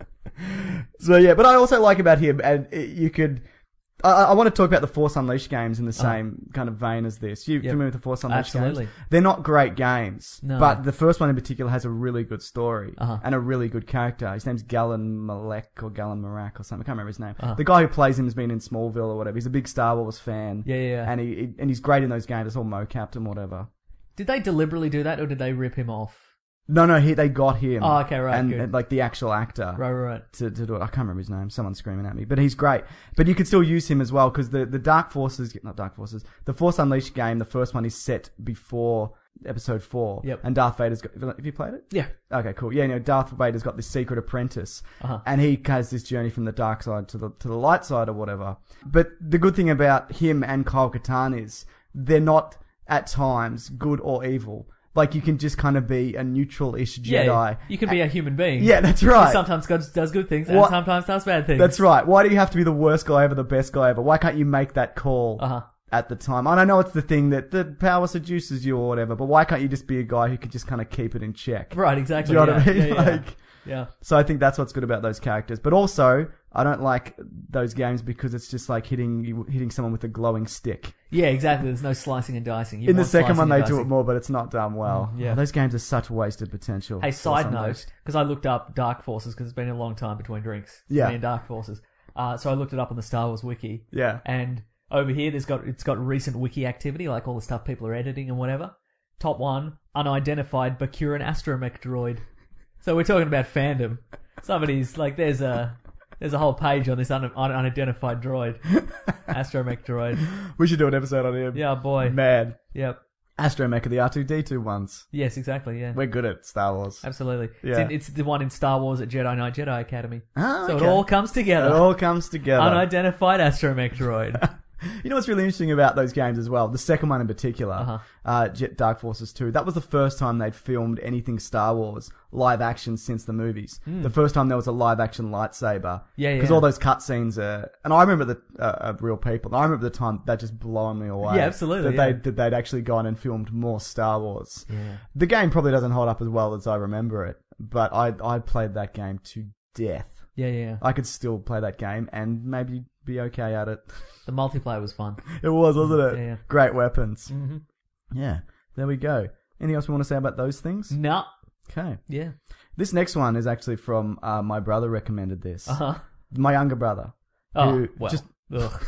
So yeah, but I also like about him, and it, you could... I, I want to talk about the Force Unleashed games in the same kind of vein as this. You Yep. familiar with the Force Unleashed Absolutely. games? They're not great games, No. but the first one in particular has a really good story Uh-huh. and a really good character. His name's Galen Malek or Galen Marak or something. I can't remember his name. Uh-huh. The guy who plays him has been in Smallville or whatever. He's a big Star Wars fan. Yeah, yeah, yeah. And he, he and he's great in those games. It's all mocapped and whatever. Did they deliberately do that, or did they rip him off? No, no, he, they got him. Oh, okay, right, And, good. and like the actual actor. Right, right, right. To, to do it. I can't remember his name. Someone's screaming at me. But he's great. But you could still use him as well, because the, the Dark Forces, not Dark Forces, the Force Unleashed game, the first one is set before episode four. Yep. And Darth Vader's got, have you played it? Yeah. Okay, cool. Yeah, you know, Darth Vader's got this secret apprentice. Uh-huh. And he has this journey from the dark side to the, to the light side or whatever. But the good thing about him and Kyle Katarn is they're not, at times, good or evil. Like, you can just kind of be a neutral-ish Jedi. Yeah, you can be a human being. Yeah, that's right. He sometimes does, does good things, and What- sometimes does bad things. That's right. Why do you have to be the worst guy ever, the best guy ever? Why can't you make that call Uh-huh. at the time? And I know it's the thing that the power seduces you or whatever, but why can't you just be a guy who could just kind of keep it in check? Right, exactly. Do you know yeah, what I mean? Yeah, yeah. Like, yeah. so I think that's what's good about those characters. But also, I don't like those games because it's just like hitting you, hitting someone with a glowing stick. Yeah, exactly. There's no slicing and dicing. You In the want second slicing one, and they do it dicing. more, but it's not done well. Mm, yeah. Oh, those games are such wasted potential. Hey, for side some note, reason. because I looked up Dark Forces, because it's been a long time between drinks. Yeah. Me and Dark Forces. Uh, so I looked it up on the Star Wars wiki. Yeah. And over here, there's got it's got recent wiki activity, like all the stuff people are editing and whatever. Top one, unidentified Bakuran astromech droid. So we're talking about fandom. Somebody's like, there's a there's a whole page on this un- un- unidentified droid, astromech droid. We should do an episode on him. Yeah, boy. Man. Yep. Astromech are the R two D two ones. Yes, exactly. Yeah. We're good at Star Wars. Absolutely. Yeah. It's, in, it's the one in Star Wars at Jedi Knight Jedi Academy. Ah, so okay. it all comes together. It all comes together. Unidentified astromech droid. You know what's really interesting about those games as well? The second one in particular, Uh-huh. uh, Jet Dark Forces two, that was the first time they'd filmed anything Star Wars live action since the movies. The first time there was a live action lightsaber. Hmm. Yeah, yeah. Because all those cutscenes are... And I remember the uh, uh, real people. I remember the time that just blowing me away. Yeah, absolutely, That, yeah. They, that they'd actually gone and filmed more Star Wars. Yeah. The game probably doesn't hold up as well as I remember it, but I I played that game to death. Yeah, yeah. I could still play that game and maybe be okay at it. The multiplayer was fun. It was, wasn't it? Yeah, yeah. Great weapons. Mm-hmm. Yeah, there we go. Anything else we want to say about those things? No. Okay. Yeah. This next one is actually from uh, my brother recommended this. Uh-huh. My younger brother. Oh, who well. Just, Ugh.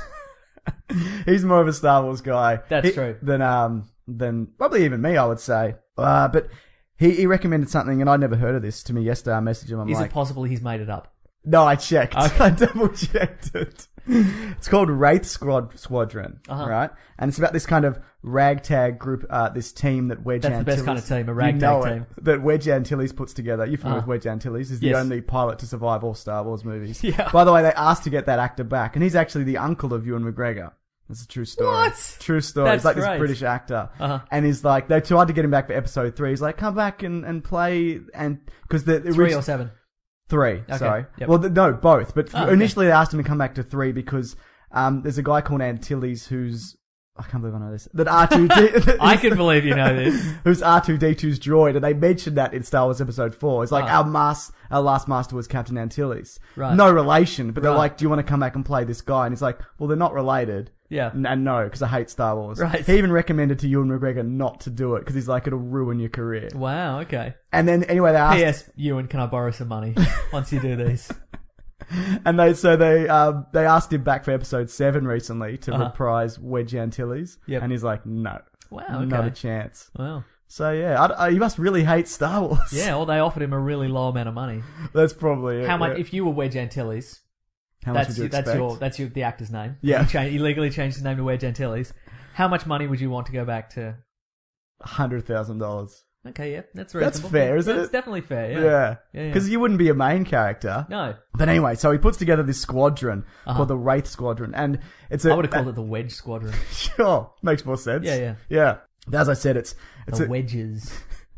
he's more of a Star Wars guy. That's He- true. Than, um, than probably even me, I would say. Uh, but he, he recommended something, and I'd never heard of this to me yesterday. I messaged him. I'm Is like, it possible he's made it up? No, I checked. Okay. I double checked it. It's called Wraith Squad Squadron, Uh-huh. right? And it's about this kind of ragtag group, uh, this team that Wedge That's the Antilles... best kind of team, a you ragtag know it, team. that Wedge Antilles puts together. You're familiar Uh-huh. with Wedge Antilles? He's the Yes. only pilot to survive all Star Wars movies. Yeah. By the way, they asked to get that actor back, and he's actually the uncle of Ewan McGregor. That's a true story. What? True story. That's he's like great. this British actor. Uh-huh. And he's like, they tried to get him back for episode three. He's like, come back and, and play, and, because the... the Three orig- or seven? Three, Okay, sorry. yep. Well, th- no, both. But Oh, okay. initially they asked him to come back to three because um, there's a guy called Antilles who's I can't believe I know this. That R two D I can believe you know this. Who's R two D two's droid, and they mentioned that in Star Wars Episode four. It's like Oh. our mas- our last master was Captain Antilles. Right. No relation, but they're Right. like, do you want to come back and play this guy? And he's like, well, they're not related. Yeah. And, and no, because I hate Star Wars. Right. He even recommended to Ewan McGregor not to do it, because he's like, it'll ruin your career. Wow, okay. And then, anyway, they asked... P S. Ewan, can I borrow some money once you do these? And they so they um, they asked him back for episode seven recently to Uh-huh. reprise Wedge Antilles, Yep. and he's like, no, Wow, not okay. a chance. Wow. So yeah, I, I, you must really hate Star Wars. Yeah, well, they offered him a really low amount of money. That's probably it. How much? yeah. If you were Wedge Antilles, How much that's would you that's expect? your that's your the actor's name. Yeah. he, cha- he legally changed his name to Wedge Antilles. How much money would you want to go back to? Hundred thousand dollars. Okay, yeah, that's That's reasonable. fair, isn't That's it? definitely fair. Yeah, Yeah, yeah, yeah. because you wouldn't be a main character. No, But anyway, so he puts together this squadron Uh-huh. called the Wraith Squadron, and it's a I would have called it the Wedge Squadron. sure makes more sense. Yeah, yeah. yeah. But as I said, it's it's The a, wedges.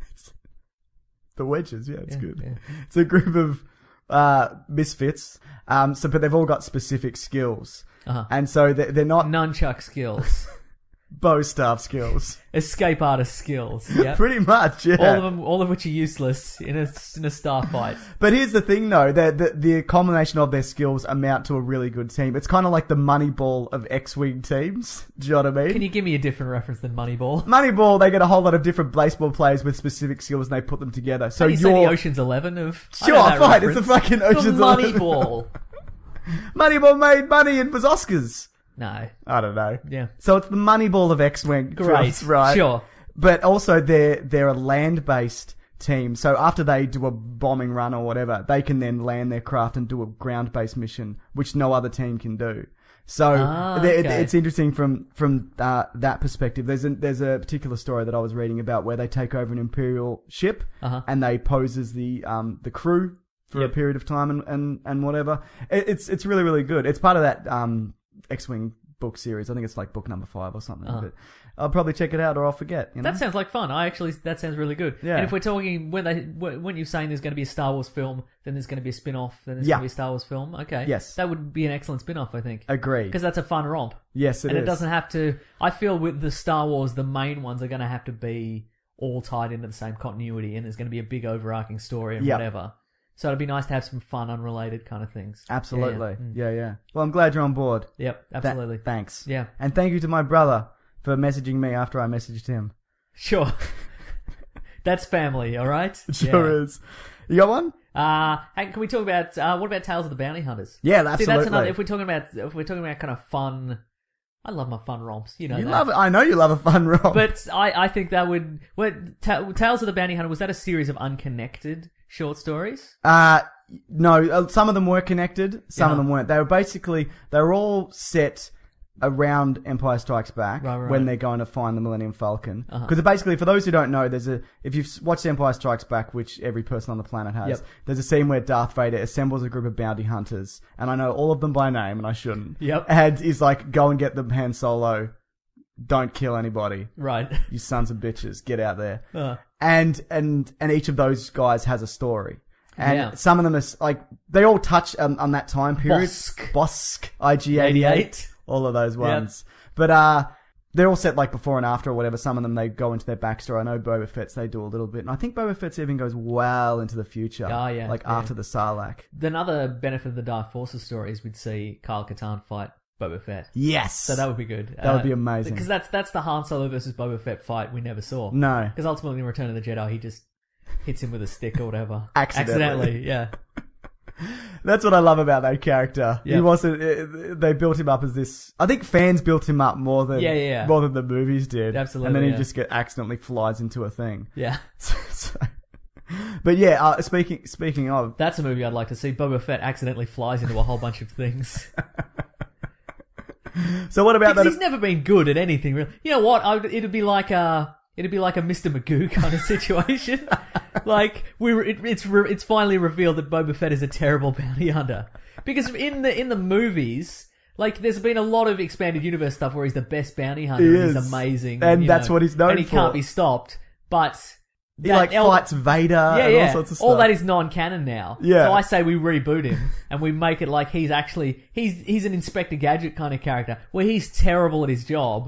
the wedges. Yeah, it's Yeah, good. yeah. It's a group of uh, misfits. Um, so but they've all got specific skills, Uh-huh. and so they're, they're not Nunchuck skills. bow staff skills. Escape artist skills. Yeah. Pretty much, yeah. All of them, all of which are useless in a in a star fight. But here's the thing, though: that the, the combination of their skills amount to a really good team. It's kind of like the Moneyball of X-wing teams. Do you know what I mean? Can you give me a different reference than Moneyball? Moneyball, they get a whole lot of different baseball players with specific skills, and they put them together. So So you say you're the Ocean's Eleven of I Sure, know that fine, it's reference. the fucking Ocean's the Eleven. Moneyball. Moneyball made money and was Oscars. No. I don't know. Yeah. So it's the Moneyball of X-wing. Great. films, right? Sure. But also they're they're a land-based team. So after they do a bombing run or whatever, they can then land their craft and do a ground-based mission, which no other team can do. So Ah, they- it- okay. it's interesting from from uh, that perspective. There's a, there's a particular story that I was reading about where they take over an Imperial ship Uh-huh. and they pose as the um the crew for Yep. a period of time and, and, and whatever. It, it's it's really really good. It's part of that um X-wing book series. I think it's like book number five or something. Uh-huh. But I'll probably check it out or I'll forget. You know? That sounds like fun. I actually, that sounds really good. Yeah. And if we're talking, when they, when you're saying there's going to be a Star Wars film, then there's going to be a spin-off, then there's Yeah. going to be a Star Wars film. Okay. Yes. That would be an excellent spin-off, I think. Agreed. Because that's a fun romp. Yes, it and is. it doesn't have to, I feel with the Star Wars, the main ones are going to have to be all tied into the same continuity and there's going to be a big overarching story and Yep. whatever. So it'd be nice to have some fun, unrelated kind of things. Absolutely. Yeah, yeah. Mm. Yeah, yeah. Well, I'm glad you're on board. Yep, Tha- absolutely. thanks. Yeah. And thank you to my brother for messaging me after I messaged him. Sure. That's family, all right? It sure is. You got one? Uh, hey, can we talk about uh, what about Tales of the Bounty Hunters? Yeah, See, that's absolutely. another. If we're talking about, if we're talking about kind of fun, I love my fun romps. You know, You that. love it. I know you love a fun romp. But I, I think that would. What Ta- Tales of the Bounty Hunter, was that a series of unconnected short stories? Uh, no, uh, some of them were connected, some of Yeah. them weren't. They were basically, they were all set around Empire Strikes Back Right, right. when they're going to find the Millennium Falcon. Uh-huh. Because basically, for those who don't know, there's a, if you've watched Empire Strikes Back, which every person on the planet has, Yep. there's a scene where Darth Vader assembles a group of bounty hunters, and I know all of them by name, and I shouldn't. Yep. And he's like, go and get them, Han Solo. Don't kill anybody. Right. You sons of bitches. Get out there. Uh. And, and, and each of those guys has a story. And Yeah. some of them are, s- like, they all touch on, on that time period. Bosk. Bosk. I G eighty-eight. All of those ones. But, uh, they're all set, like, before and after or whatever. Some of them, they go into their backstory. I know Boba Fett's, they do a little bit. And I think Boba Fett's even goes well into the future. Oh, yeah, Like, yeah. after the Sarlacc. Another benefit of the Dark Forces story is we'd see Kyle Katarn fight Boba Fett. Yes! So that would be good. That would be amazing. Because that's that's the Han Solo versus Boba Fett fight we never saw. No. Because ultimately in Return of the Jedi, he just hits him with a stick or whatever. Accidentally. Accidentally, yeah. That's what I love about that character. He Yeah. wasn't. uh, They built him up as this. I think fans built him up more than Yeah, yeah, yeah. more than the movies did. Absolutely, And then he yeah. just get accidentally flies into a thing. Yeah. So- but yeah, uh, speaking speaking of, That's a movie I'd like to see. Boba Fett accidentally flies into a whole bunch of things. so what about Because that? he's never been good at anything, really. You know what? I would, it'd be like a, it'd be like a Mister Magoo kind of situation. Like we, were- it, it's re, it's finally revealed that Boba Fett is a terrible bounty hunter. Because in the in the movies, like there's been a lot of expanded universe stuff where he's the best bounty hunter. He and is. He's amazing, And you that's know, what he's known and he for. can't be stopped. But he that like el- fights Vader Yeah, and yeah. all sorts of stuff. All that is non-canon now. Yeah. So I say we reboot him and we make it like he's actually he's he's an Inspector Gadget kind of character where he's terrible at his job,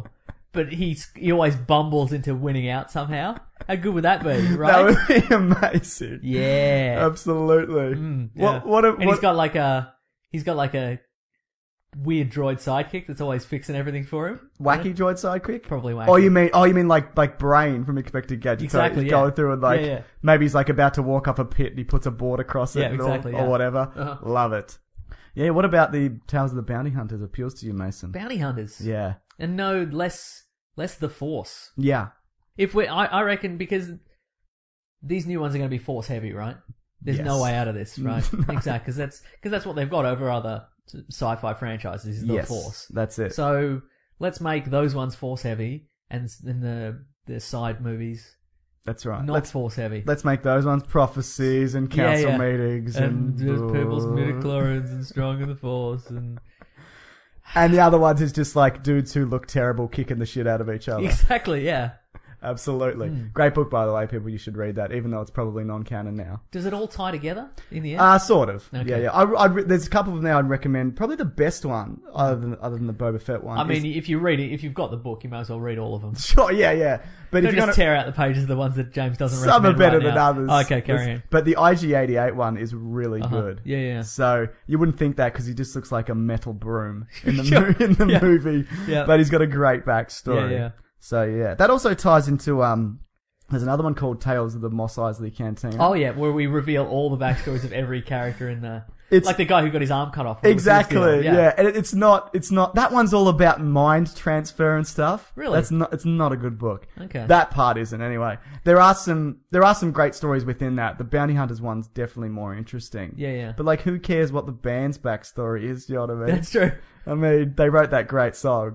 but he's he always bumbles into winning out somehow. How good would that be, That right? would be amazing. Yeah. Absolutely. Mm, yeah. What? What? A, and what he's got like a he's got like a weird droid sidekick that's always fixing everything for him. wacky droid sidekick? Probably wacky. Oh, you mean? Oh, you mean like like Brain from Inspector Gadget? Exactly, So he's yeah. going through and like Yeah, yeah. maybe he's like about to walk up a pit and he puts a board across it, Yeah, and exactly, or, yeah. or whatever. Uh-huh. Love it. Yeah. What about the Tales of the Bounty Hunters? Appeals to you, Mason? Bounty hunters. Yeah. And no less less the Force. Yeah. If we, I, I reckon because these new ones are going to be Force heavy, right? There's Yes. no way out of this, right? Exactly, because that's because that's what they've got over other sci-fi franchises is the yes. Force. That's it. So let's make those ones Force heavy, and then the the side movies That's right. not Let's Force heavy. let's make those ones prophecies and Yeah, council yeah. meetings and and there's people's midichlorians and strong in the Force and and the other ones is just like dudes who look terrible kicking the shit out of each other. exactly, yeah. Absolutely. Hmm. Great book, by the way, people. You should read that, even though it's probably non-canon now. Does it all tie together in the end? Uh, sort of. Okay. Yeah, yeah. I, I'd, re- there's a couple of them now I'd recommend. Probably the best one, other than other than the Boba Fett one. I mean, is- if you read it, if you've got the book, you might as well read all of them. sure, yeah, yeah. But Don't if you're just gonna, tear out the pages of the ones that James doesn't some are recommend better right than now. others. Oh, okay, carry There's- on. But the I G eighty-eight one is really Uh-huh. good. Yeah, yeah. So you wouldn't think that because he just looks like a metal broom in the Sure. mo- in the Yeah. movie. Yeah. But he's got a great backstory. Yeah, yeah. So yeah, that also ties into um. There's another one called Tales of the Mos Eisley Cantina. Oh yeah, where we reveal all the backstories of every character in the. It's- like the guy who got his arm cut off. What was his Exactly, deal? yeah. And it- it's not, it's not, that one's all about mind transfer and stuff. Really? That's not, it's not a good book. Okay. That part isn't anyway. There are some, there are some great stories within that. The Bounty Hunters one's definitely more interesting. Yeah, yeah. But like, who cares what the band's backstory is, do you know what I mean? That's true. I mean, they wrote that great song.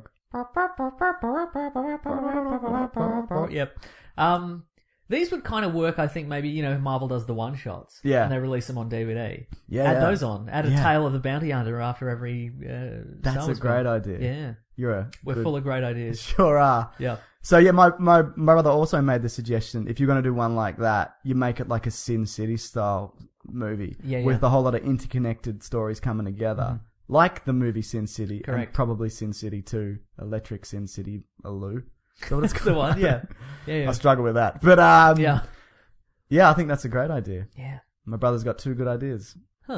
Yep. Um, these would kind of work, I think. Maybe you know, Marvel does the one shots. Yeah. And they release them on D V D. Yeah, Add yeah. those on. Add a Yeah. Tale of the Bounty Hunter after every. Uh, That's Star a Wars great film. idea. Yeah. You're a We're good- full of great ideas. Sure are. Yeah. So yeah, my, my, my brother also made the suggestion, if you're going to do one like that, you make it like a Sin City style movie. Yeah, with yeah. a whole lot of interconnected stories coming together. Like the movie Sin City. Correct. And probably Sin City two. Electric Sin City Aloo. Is that what it's That's the called? one. Yeah. Yeah. Yeah. I struggle with that. But um, yeah. yeah, I think that's a great idea. Yeah. My brother's got two good ideas. Huh.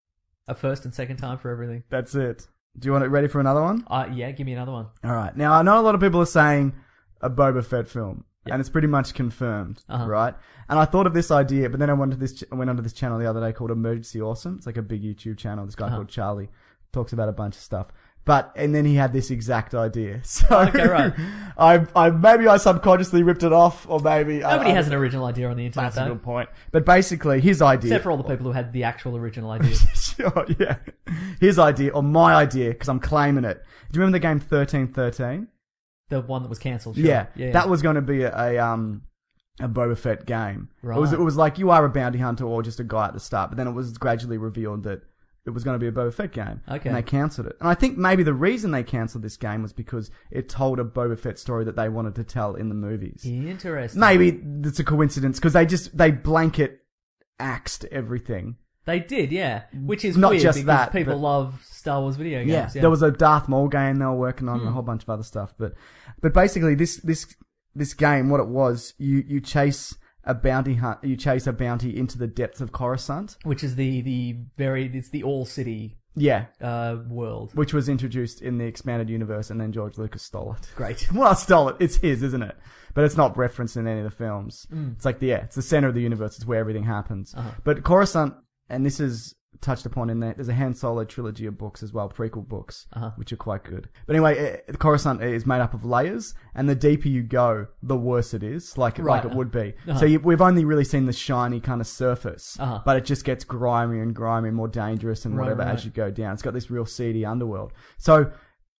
A first and second time for everything. That's it. Do you want it ready for another one? Uh, yeah, give me another one. All right. Now, I know a lot of people are saying a Boba Fett film, Yep. and it's pretty much confirmed, Uh-huh. right? And I thought of this idea, but then I went to this, ch- I went onto this channel the other day called Emergency Awesome. It's like a big YouTube channel. This guy Uh-huh. called Charlie talks about a bunch of stuff. But, and then he had this exact idea. So, Okay, right. I, I, maybe I subconsciously ripped it off, or maybe... Nobody I, has I, an original idea on the internet, That's a though. good point. But basically, his idea... Except for all the people who had the actual original ideas. Sure, yeah. His idea, or my idea, because I'm claiming it. Do you remember the game thirteen thirteen? The one that was cancelled. Sure. Yeah, yeah. that was going to be a, a um a Boba Fett game. Right. It was it was like you are a bounty hunter or just a guy at the start, but then it was gradually revealed that it was going to be a Boba Fett game. Okay. And they cancelled it. And I think maybe the reason they cancelled this game was because it told a Boba Fett story that they wanted to tell in the movies. Interesting. Maybe it's a coincidence because they just they blanket axed everything. They did, yeah. Which is Not weird just because that, people but- love Star Wars video games. Yeah, Yeah, there was a Darth Maul game they were working on, and Hmm. a whole bunch of other stuff. But, but basically, this this this game, what it was, you you chase a bounty hunt, you chase a bounty into the depths of Coruscant. Which is the, the very, it's the all city Yeah, uh, world. which was introduced in the expanded universe, and then George Lucas stole it. Great. Well, stole it. It's his, isn't it? But it's not referenced in any of the films. It's like the yeah, it's the center of the universe. It's where everything happens. Uh-huh. But Coruscant, and this is touched upon in there. There's a Han Solo trilogy of books as well, prequel books, Uh-huh. which are quite good. But anyway, uh, Coruscant is made up of layers, and the deeper you go, the worse it is, like Right. like it would be. Uh-huh. So you, we've only really seen the shiny kind of surface, Uh-huh. but it just gets grimy and grimy, more dangerous and Right, whatever right. as you go down. It's got this real seedy underworld. So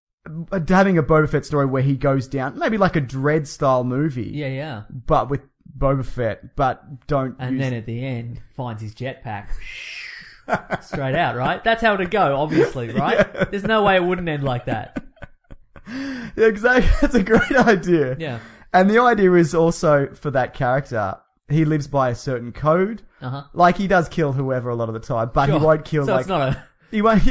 uh, having a Boba Fett story where he goes down, maybe like a Dread style movie, Yeah, yeah. but with Boba Fett, but don't And use then at the end, finds his jetpack. Straight out, right? That's how it'd go, obviously, right? Yeah. There's no way it wouldn't end like that. Yeah, exactly. That's a great idea. Yeah. And the idea is also for that character, he lives by a certain code. Uh-huh. Like he does kill whoever a lot of the time, but Sure. he won't kill So like it's not a... he won't. Yeah,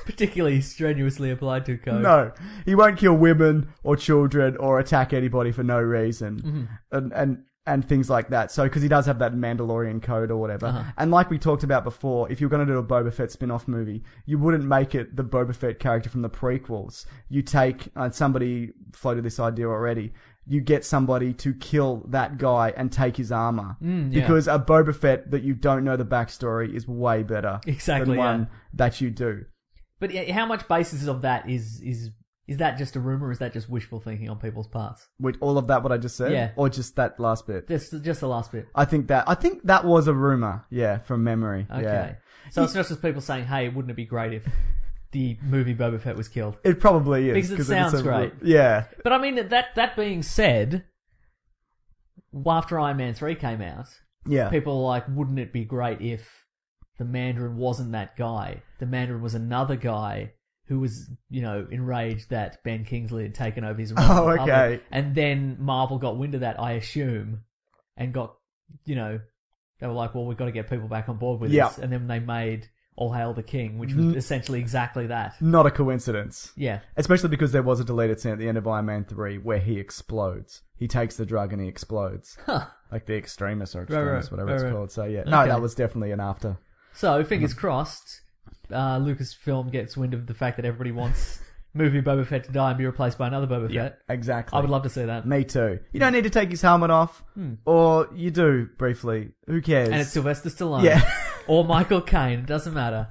particularly strenuously applied to code. No, he won't kill women or children or attack anybody for no reason, Mm-hmm. and and and things like that. So, because he does have that Mandalorian code or whatever. Uh-huh. And like we talked about before, if you're going to do a Boba Fett spin-off movie, you wouldn't make it the Boba Fett character from the prequels. You take uh, somebody floated this idea already. You get somebody to kill that guy and take his armor. Mm, yeah. Because a Boba Fett that you don't know the backstory is way better Exactly, than one yeah. that you do. But yeah, how much basis of that is is is that just a rumor? Or is that just wishful thinking on people's parts? With all of that, what I just said? Yeah. Or just that last bit? Just just the last bit. I think that I think that was a rumor, yeah, from memory. Okay. Yeah. So it's not just people saying, "Hey, wouldn't it be great if the movie Boba Fett was killed?" It probably is. Because it 'cause sounds it's a- great. Yeah. But I mean, that that being said, after Iron Man three came out, Yeah. people were like, wouldn't it be great if the Mandarin wasn't that guy? The Mandarin was another guy who was, you know, enraged that Ben Kingsley had taken over his role. Oh, okay. And then Marvel got wind of that, I assume, and got, you know, they were like, well, we've got to get people back on board with Yeah. this. And then they made All Hail the King, which was essentially exactly that. Not a coincidence. Yeah. Especially because there was a deleted scene at the end of Iron Man three where he explodes. He takes the drug and he explodes. Huh. Like the extremist or Right, right, extremist, whatever right, it's right. called. So yeah. No, Okay. that was definitely an after. So, fingers crossed, uh, Lucasfilm gets wind of the fact that everybody wants movie Boba Fett to die and be replaced by another Boba Fett. Exactly. I would love to see that. Me too. You don't need to take his helmet off. Or you do, briefly. Who cares? And it's Sylvester Stallone. Yeah. Or Michael Caine. It doesn't matter.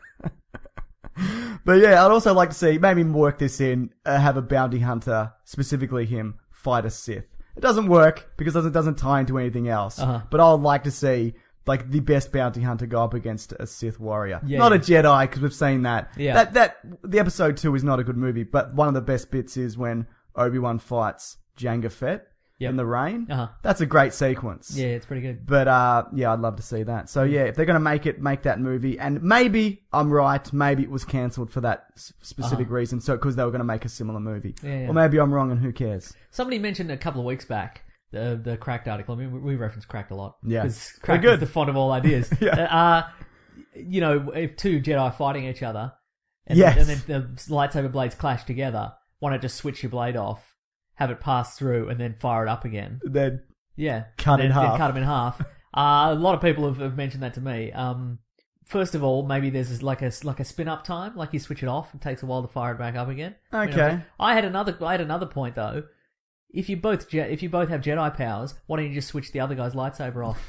But yeah, I'd also like to see, maybe work this in, uh, have a bounty hunter, specifically him, fight a Sith. It doesn't work because it doesn't, doesn't tie into anything else. Uh-huh. But I would like to see, like, the best bounty hunter go up against a Sith warrior. Yeah, not yeah. a Jedi, because we've seen that. Yeah. That, that, the episode two is not a good movie, but one of the best bits is when Obi-Wan fights Jango Fett Yep. in the rain. Uh-huh. That's a great sequence. Yeah, it's pretty good. But, uh, yeah, I'd love to see that. So, yeah, if they're going to make it, make that movie. And maybe I'm right. Maybe it was cancelled for that s- specific Uh-huh. reason. So, because they were going to make a similar movie. Yeah, yeah. Or maybe I'm wrong and who cares? Somebody mentioned a couple of weeks back the the Cracked article. I mean, we, we reference Cracked a lot. Yeah. Because They're Cracked good. is the font of all ideas. Yeah. Uh, you know, if two Jedi fighting each other, and, Yes. then, and then the lightsaber blades clash together, why not just switch your blade off, have it pass through, and then fire it up again? Then, Yeah. Cut And in then- then half. Cut them in half. Uh, a lot of people have, have mentioned that to me. Um, first of all, maybe there's this, like a like a spin up time, like you switch it off. It takes a while to fire it back up again. You know, Okay. I had another. I had another point though. If you both Je- if you both have Jedi powers, why don't you just switch the other guy's lightsaber off?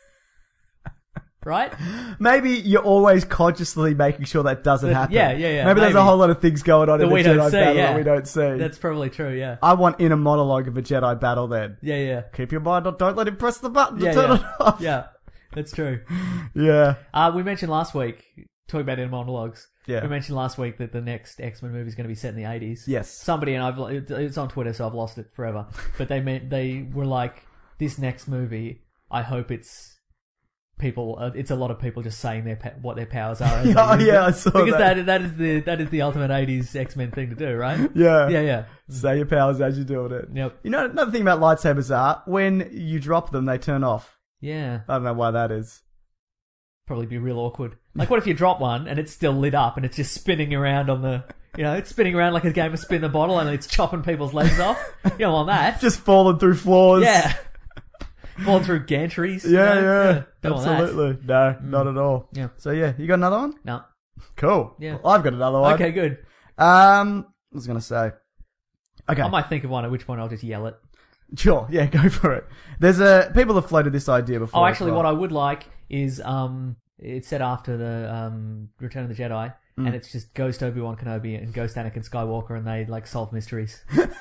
Right? maybe you're always consciously making sure that doesn't That- happen. yeah, yeah, yeah, Maybe, there's a maybe. whole lot of things going on That in the we Jedi don't see, battle yeah. that we don't see. That's probably true. Yeah. I want inner monologue of a Jedi battle then. Yeah. Yeah. Keep your mind on, don't let him press the button to Yeah. turn Yeah. it off. Yeah. That's true. Yeah. Uh, we mentioned last week, talking about inner monologues. Yeah. We mentioned last week that the next X-Men movie is going to be set in the eighties. Yes. Somebody, and I've it- it's on Twitter, so I've lost it forever. But they meant they were like, this next movie, I hope it's people. Uh, it's a lot of people just saying their pa- what their powers are. As Yeah, they use yeah, them. I saw because that. that that is the that is the ultimate eighties X-Men thing to do, right? Yeah. Yeah. Yeah. Say your powers as you're doing it. Yep. You know, another thing about lightsabers are, when you drop them, they turn off. Yeah. I don't know why that is. Probably be real awkward. Like, what if you drop one and it's still lit up and it's just spinning around on the, you know, it's spinning around like a game of spin the bottle and it's chopping people's legs off. You don't want that. Just falling through floors. Yeah. Falling through gantries. you Yeah, know? yeah. Don't want that. Absolutely. No, not at all. Yeah. So yeah, you got another one? No. Cool. Yeah. Well, I've got another one. Okay, good. Um, what was I going to say? Okay. I might think of one, at which point I'll just yell it. Sure. Yeah, go for it. There's a, people have floated this idea before. Oh, as actually, well. what I would like is, um, it's set after the, um, Return of the Jedi, Mm. and it's just Ghost Obi-Wan Kenobi and Ghost Anakin Skywalker, and they, like, solve mysteries.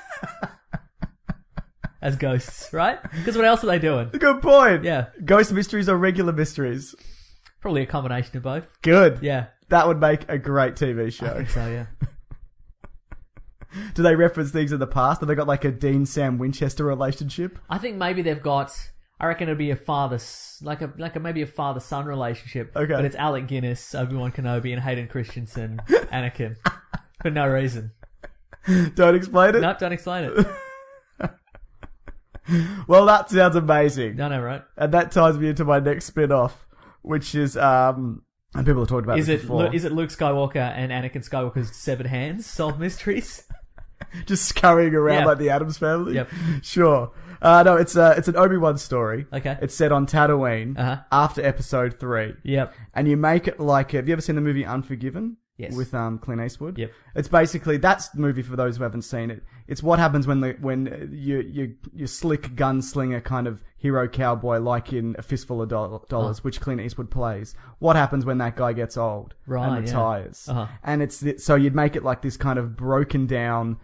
As ghosts, right? Because what else are they doing? Good point. Yeah. Ghost mysteries or regular mysteries? Probably a combination of both. Good. Yeah. That would make a great T V I show. think so, yeah. Do they reference things in the past? Have they got like a Dean Sam Winchester relationship? I think maybe they've got. I reckon it'll be a father, like a like a maybe a father son relationship. Okay. But it's Alec Guinness, Obi Wan Kenobi, and Hayden Christensen, Anakin, for no reason. Don't explain it? No, don't explain it. Well, that sounds amazing. No, no, right? And that ties me into my next spin-off, which is um, And people have talked about Is this it before. Lu- is it Luke Skywalker and Anakin Skywalker's severed hands solve mysteries? Just scurrying around Yeah. like the Addams Family? Yep. Sure. Uh, no, it's uh, it's an Obi-Wan story. Okay. It's set on Tatooine Uh-huh. after Episode three. Yep. And you make it like... Have you ever seen the movie Unforgiven? Yes. With um, Clint Eastwood? Yep. It's basically... That's the movie for those who haven't seen it. It's what happens when the when you you you slick gunslinger kind of hero cowboy like in A Fistful of Do- Dollars, Oh. which Clint Eastwood plays. What happens when that guy gets old Right, and yeah. retires? Uh-huh. And it's so you'd make it like this kind of broken down,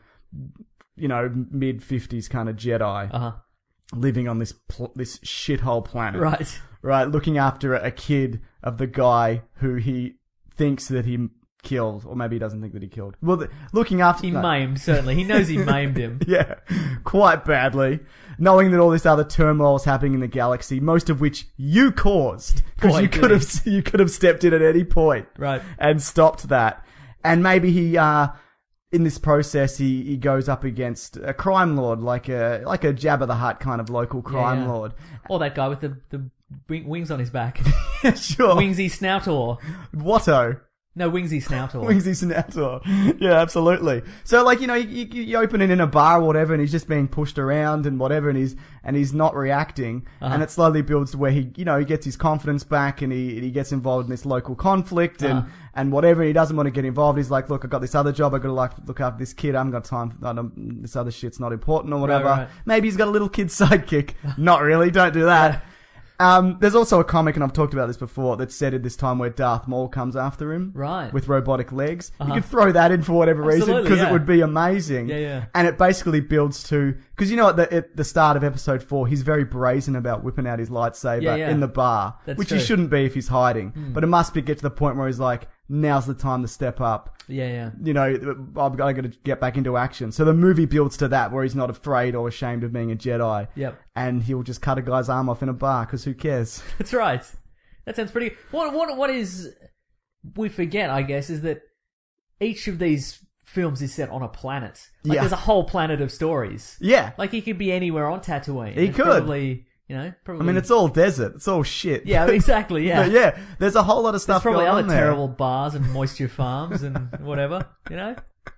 you know, mid fifties kind of Jedi Uh-huh. living on this pl- this shithole planet, Right. Right, looking after a kid of the guy who he thinks that he killed, or maybe he doesn't think that he killed. Well, the, looking after He no. maimed, certainly. He knows he maimed him. Yeah, quite badly. Knowing that all this other turmoil is happening in the galaxy, most of which you caused, because Boy, you could goody. have you could have stepped in at any point, Right. and stopped that. And maybe he, uh, in this process, he, he goes up against a crime lord, like a like a Jabba the Hutt kind of local crime Yeah, yeah. lord. Or that guy with the, the wing- wings on his back. Sure, Wingsy Snoutor. Watto. No, Wingsy Snoutor. Wingsy Snoutor. Yeah, absolutely. So, like, you know, you, you, you open it in a bar or whatever, and he's just being pushed around and whatever, and he's and he's not reacting, Uh-huh. and it slowly builds to where he, you know, he gets his confidence back, and he he gets involved in this local conflict and Uh-huh. and whatever. He doesn't want to get involved. He's like, look, I got this other job. I got to like look after this kid. I haven't got time. For, I don't, this other shit's not important or whatever. Right, right. Maybe he's got a little kid sidekick. Not really. Don't do that. Um, there's also a comic, and I've talked about this before, that's set at this time where Darth Maul comes after him. Right. With robotic legs. Uh-huh. You could throw that in for whatever reason, Absolutely, because yeah. it would be amazing. Yeah, yeah. And it basically builds to, because you know at the, at the start of episode four, he's very brazen about whipping out his lightsaber Yeah, yeah. in the bar. That's which true. he shouldn't be if he's hiding. But it must be get to the point where he's like, now's the time to step up. Yeah, yeah. You know, I've got, I've got to get back into action. So the movie builds to that, where he's not afraid or ashamed of being a Jedi. Yep. And he'll just cut a guy's arm off in a bar, because who cares? That's right. That sounds pretty... What, what, what is... We forget, I guess, is that each of these films is set on a planet. Like, Yeah. there's a whole planet of stories. Yeah. Like, he could be anywhere on Tatooine. He It's could. Probably, you know, probably... I mean, it's all desert. It's all shit. Yeah, exactly, yeah. But yeah, there's a whole lot of There's stuff probably going other on there. terrible bars and moisture farms and whatever, you know?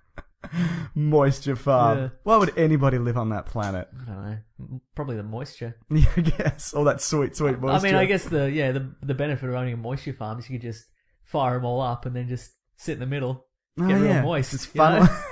Moisture farm. Yeah. Why would anybody live on that planet? I don't know. M- Probably the moisture. Yeah, I guess. All that sweet, sweet moisture. I mean, I guess the yeah the the benefit of owning a moisture farm is you could just fire them all up and then just sit in the middle, Oh, get real yeah. moist. It's you know? fun.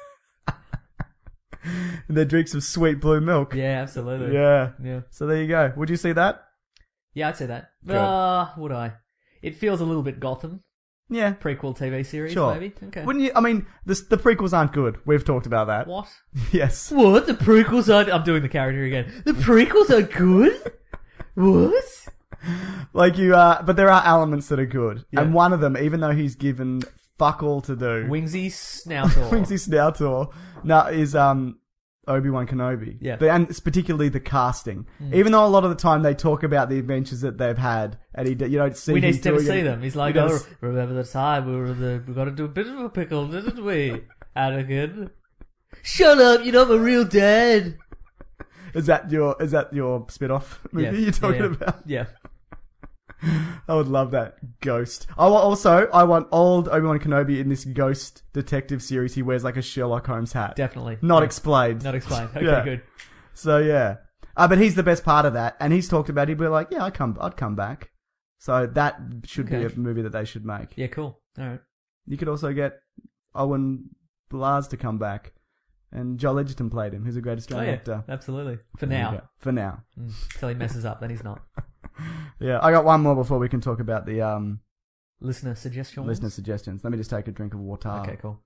And they drink some sweet blue milk. Yeah, absolutely. Yeah. yeah, So there you go. Would you see that? yeah. I'd say that. Good. Uh, would I? It feels a little bit Gotham Yeah. prequel T V series, Sure. maybe. Okay. Wouldn't you? I mean, the the prequels aren't good. We've talked about that. What? Yes. What? The prequels are... I'm doing the character again. The prequels are good? What? Like you, uh, but there are elements that are good, Yeah. and one of them, even though he's given fuck all to do, Wingsy Snoutor. Wingsy Snoutor, now is um Obi-Wan Kenobi. Yeah. The- and it's particularly the casting. Mm. Even though a lot of the time they talk about the adventures that they've had, and he, you don't see. We him need to never doing see it. them. He's like, He oh, does- remember the time we were the, we got into a bit of a pickle, didn't we, Anakin? Shut up, you're not my real dad. Is that your is that your spin-off movie Yeah, you're talking yeah, about? Yeah. I would love that ghost. I want, also I want old Obi-Wan Kenobi in this ghost detective series. He wears like a Sherlock Holmes hat. Definitely. Not Yeah. explained. Not explained. Okay, Yeah. good. So yeah, uh, but he's the best part of that, and he's talked about. He'd be like, "Yeah, I come, I'd come back." So that should Okay. be a movie that they should make. Yeah, cool. All right. You could also get Owen Blars to come back, and Joel Edgerton played him. He's a great Oh, Australian yeah. actor. Absolutely. For There you now. go. For now. Mm, Till he messes up, then he's not. Yeah, I got one more before we can talk about the um Listener suggestions? listener suggestions. Let me just take a drink of water. Okay, cool.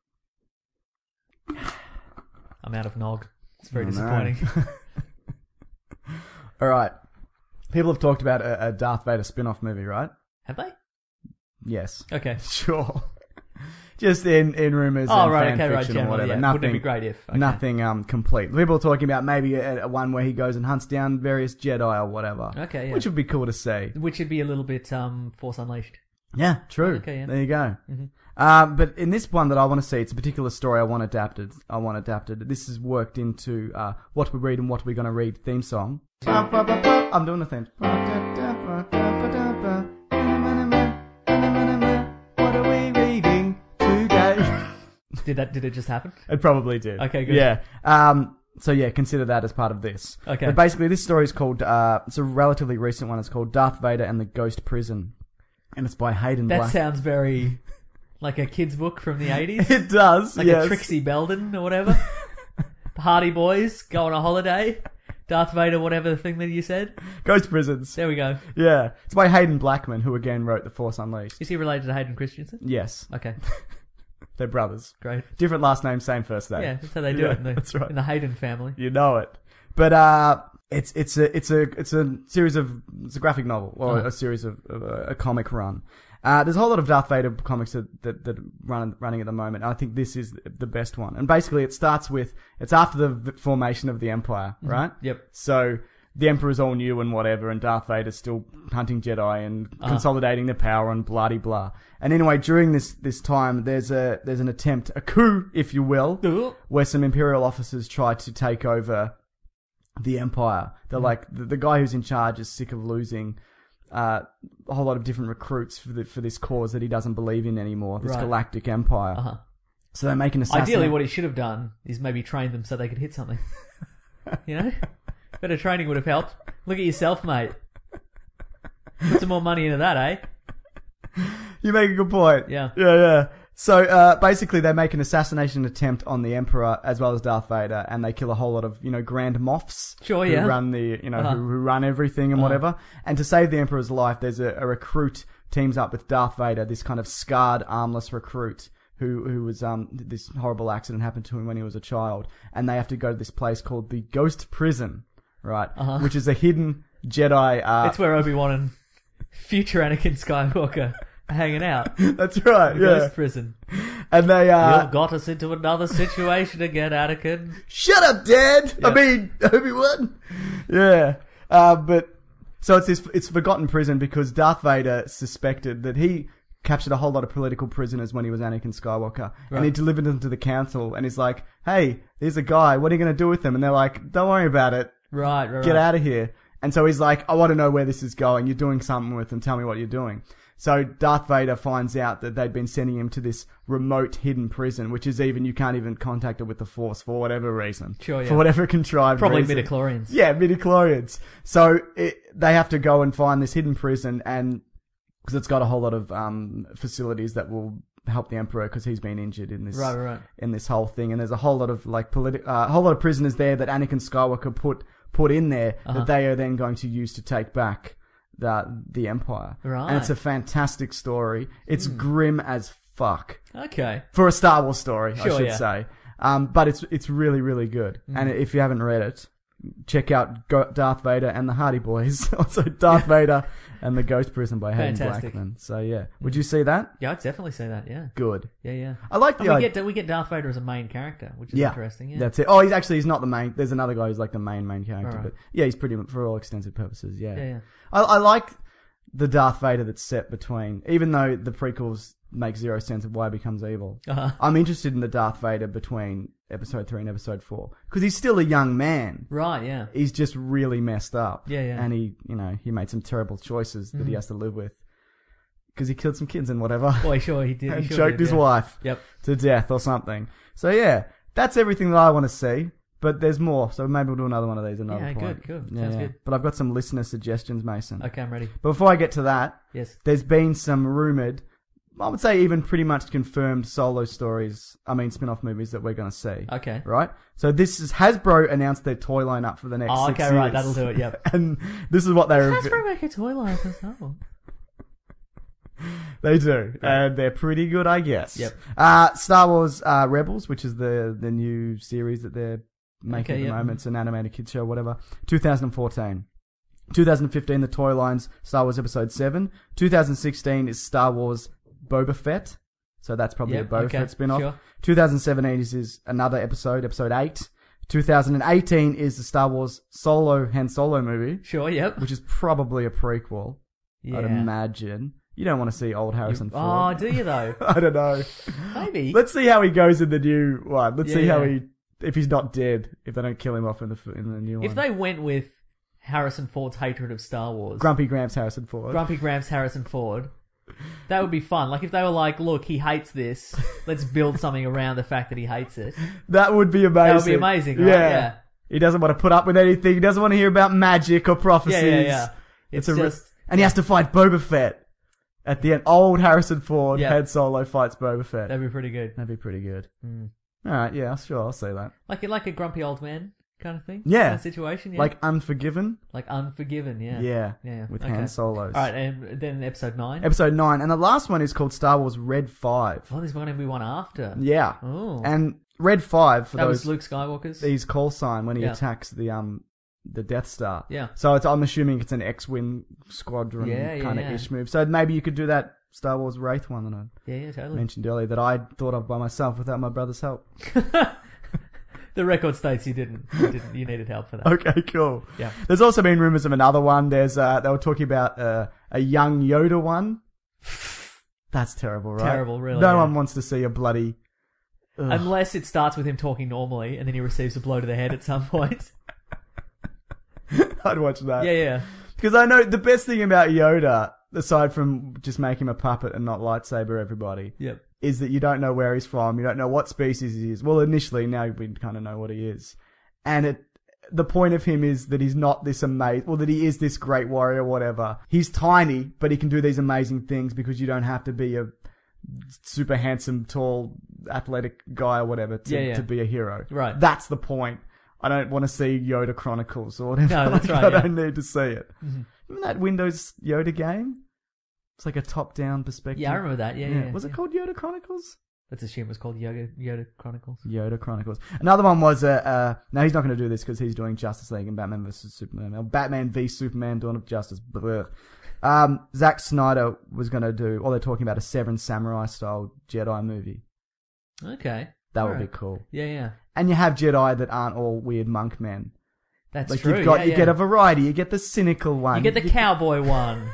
I'm out of nog. It's very Oh, no. disappointing. All right. People have talked about a, a Darth Vader spin-off movie, right? Have they? Yes. Okay. Sure. Just in, in rumors Oh, and right, fan okay, right, fiction or generally, whatever. yeah. Nothing, Wouldn't it be great if? Okay. Nothing um complete. People are talking about maybe a, a one where he goes and hunts down various Jedi or whatever. Okay, yeah. Which would be cool to see. Which would be a little bit um, Force Unleashed. Yeah, true. Okay, yeah. There you go. Mhm. Um, but in this one that I want to see, it's a particular story I want adapted. I want adapted. This is worked into uh, What We Read and What We're Gonna Read theme song. I'm doing the theme. Did that? Did it just happen? It probably did. Okay, good. Yeah. Um, so yeah, consider that as part of this. Okay. But basically, this story is called, uh, it's a relatively recent one. It's called Darth Vader and the Ghost Prison. And it's by Hayden That Black. sounds very like a kid's book from the eighties. It does, Like yes. a Trixie Belden or whatever. The Hardy Boys go on a holiday. Darth Vader, whatever the thing that you said. Ghost Prisons. There we go. Yeah. It's by Hayden Blackman, who again wrote The Force Unleashed. Is he related to Hayden Christensen? Yes. Okay. They're brothers. Great. Different last name, same first name. Yeah, that's how they do Yeah, it in the, that's right. in the Hayden family. You know it. But uh it's it's a it's a it's a series of it's a graphic novel or Uh-huh. a series of, of a, a comic run. Uh, there's a whole lot of Darth Vader comics that that, that run running at the moment. I think this is the best one. And basically, it starts with it's after the v- formation of the Empire, right? Yep. So the Emperor's all new and whatever, and Darth Vader's still hunting Jedi and consolidating their power and blah de blah. And anyway, during this this time, there's a there's an attempt, a coup, if you will, Uh-huh. where some Imperial officers try to take over the Empire. They're like the, the guy who's in charge is sick of losing uh, a whole lot of different recruits for the, for this cause that he doesn't believe in anymore. This Right. galactic empire. Uh-huh. So they make an assassination. Ideally, what he should have done is maybe train them so they could hit something. You know? Better training would have helped. Look at yourself, mate. Put some more money into that, eh? You make a good point. Yeah. Yeah, yeah. So uh, basically, they make an assassination attempt on the Emperor as well as Darth Vader, and they kill a whole lot of you know Grand Moffs Sure, who yeah. run the you know Uh-huh. who, who run everything and Uh-huh. whatever. And to save the Emperor's life, there's a, a recruit teams up with Darth Vader, this kind of scarred, armless recruit who who was um this horrible accident happened to him when he was a child, and they have to go to this place called the Ghost Prison, right? Uh-huh. Which is a hidden Jedi. Uh, It's where Obi-Wan and future Anakin Skywalker are hanging out. That's right. The Yeah. Ghost Prison. And they uh, You've got us into another situation again, Anakin. Shut up, Dad! I Yeah. mean, Obi-Wan! Yeah. Uh, but, so it's this, it's forgotten prison because Darth Vader suspected that he captured a whole lot of political prisoners when he was Anakin Skywalker. And he Right. delivered them to the council and he's like, hey, here's a guy, what are you gonna do with him? And they're like, don't worry about it. Right, right, Get right. out of here. And so he's like, I want to know where this is going. You're doing something with them. Tell me what you're doing. So Darth Vader finds out that they'd been sending him to this remote hidden prison, which is even, you can't even contact it with the Force for whatever reason. Sure, yeah. For whatever contrived Probably reason. midichlorians. Yeah, midichlorians. So it, they have to go and find this hidden prison, and because it's got a whole lot of um, facilities that will help the Emperor because he's been injured in this Right, right. in this whole thing, and there's a whole lot of like politi- uh, a whole lot of prisoners there that Anakin Skywalker put put in there Uh-huh. that they are then going to use to take back the the Empire. Right. And it's a fantastic story. It's grim as fuck Okay. for a Star Wars story, I Sure, should yeah. say. Um, but it's it's really really good. And if you haven't read it, check out Go- Darth Vader and the Hardy Boys. Also, Darth Vader and the Ghost Prison by Hayden Fantastic. Blackman. So yeah, would you see that? Yeah, I'd definitely say that, yeah. Good. Yeah, yeah. I like the And we idea. get we get Darth Vader as a main character, which is Yeah, interesting. Yeah, that's it. Oh, he's actually he's not the main. There's another guy who's like the main main character, Alright. but yeah, he's pretty much for all extensive purposes. Yeah, Yeah, yeah. I, I like the Darth Vader that's set between, even though the prequels make zero sense of why he becomes evil. Uh-huh. I'm interested in the Darth Vader between Episode Three and Episode Four because he's still a young man. Right, yeah. He's just really messed up. Yeah, yeah. And he, you know, he made some terrible choices that he has to live with because he killed some kids and whatever. Boy, sure he did. He and sure choked did, his yeah. wife Yep. to death or something. So yeah, that's everything that I want to see. But there's more, so maybe we'll do another one of these another Yeah, point. good, good. Yeah, Sounds yeah. good. But I've got some listener suggestions, Mason. Okay, I'm ready. But before I get to that, Yes. there's been some rumoured, I would say even pretty much confirmed solo stories, I mean spin-off movies that we're going to see. Okay. Right? So this is, Hasbro announced their toy lineup for the next Oh, six okay, years. right, that'll do it, yep. And this is what they revealed. Hasbro make a toy line for Star Wars. They do, and they're pretty good, I guess. Yep. Uh, Star Wars uh, Rebels, which is the the new series that they're making Okay, at the yep. moment. It's an animated kids show, whatever. twenty fourteen. twenty fifteen, the toy lines, Star Wars Episode seven. twenty sixteen is Star Wars Boba Fett. So that's probably Yep, a Boba okay, Fett spin-off. sure. twenty seventeen is, is another episode, Episode eight. twenty eighteen is the Star Wars Solo Han Solo movie, Sure, yep. which is probably a prequel, Yeah. I'd imagine. You don't want to see old Harrison You- Ford. Oh, do you though? I don't know. Maybe. Let's see how he goes in the new one. Let's Yeah, see how yeah. he, if he's not dead, if they don't kill him off in the in the new If one. they went with Harrison Ford's hatred of Star Wars, Grumpy Gramps Harrison Ford. Grumpy Gramps Harrison Ford, That would be fun. Like if they were like, look, he hates this. Let's build something around the fact that he hates it. That would be amazing. That would be amazing, right? Yeah. Yeah. He doesn't want to put up with anything. He doesn't want to hear about magic or prophecies. Yeah, yeah, yeah. It's, It's a just- and he has to fight Boba Fett at the end. Old Harrison Ford, Yeah. Han Solo fights Boba Fett. That'd be pretty good. That'd be pretty good. Mm. All right, yeah, sure, I'll say that. Like like a grumpy old man kind of thing? Yeah. Kind of situation, yeah. Like Unforgiven. Like Unforgiven, yeah. Yeah, Yeah. with okay. Han Solos. Alright, and then episode nine. Episode nine, and the last one is called Star Wars Red Five. Oh, there's going to be one after. Yeah, Oh. and Red Five for that those was Luke Skywalker's? his call sign when he Yeah. attacks the um the Death Star. Yeah. So it's, I'm assuming it's an X-wing squadron Yeah, yeah, kind of yeah. ish move. So maybe you could do that Star Wars Wraith one that I Yeah, yeah, totally. mentioned earlier that I thought of by myself without my brother's help. The record states you didn't. You, didn't, you needed help for that. Okay, cool. Yeah. There's also been rumors of another one. There's uh, they were talking about uh, a young Yoda one. That's terrible, right? Terrible, really, No yeah. one wants to see a bloody. Ugh. Unless it starts with him talking normally and then he receives a blow to the head at some point. I'd watch that. Yeah, yeah. Because I know the best thing about Yoda, aside from just make him a puppet and not lightsaber everybody, Yep. is that you don't know where he's from. You don't know what species he is. Well, initially, now we kind of know what he is. And it, the point of him is that he's not this amazing, well, that he is this great warrior, whatever. He's tiny, but he can do these amazing things because you don't have to be a super handsome, tall, athletic guy or whatever to, Yeah, yeah. to be a hero. Right. That's the point. I don't want to see Yoda Chronicles or whatever. No, that's Like, right, I yeah. don't need to see it. Mm-hmm. Remember that Windows Yoda game? It's like a top-down perspective. Yeah, I remember that. Yeah, yeah. Was it yeah. called Yoda Chronicles? Let's assume it was called Yoda, Yoda Chronicles. Yoda Chronicles. Another one was, uh, uh no, he's not going to do this because he's doing Justice League and Batman versus Superman. Or Batman v Superman, Dawn of Justice. Blech. Um, Zack Snyder was going to do, or they're talking about a Seven Samurai style Jedi movie. Okay. That All would right. be cool. Yeah, yeah. And you have Jedi that aren't all weird monk men. That's Like true. you've got, yeah, you yeah. get a variety. You get the cynical one. You get the cowboy one.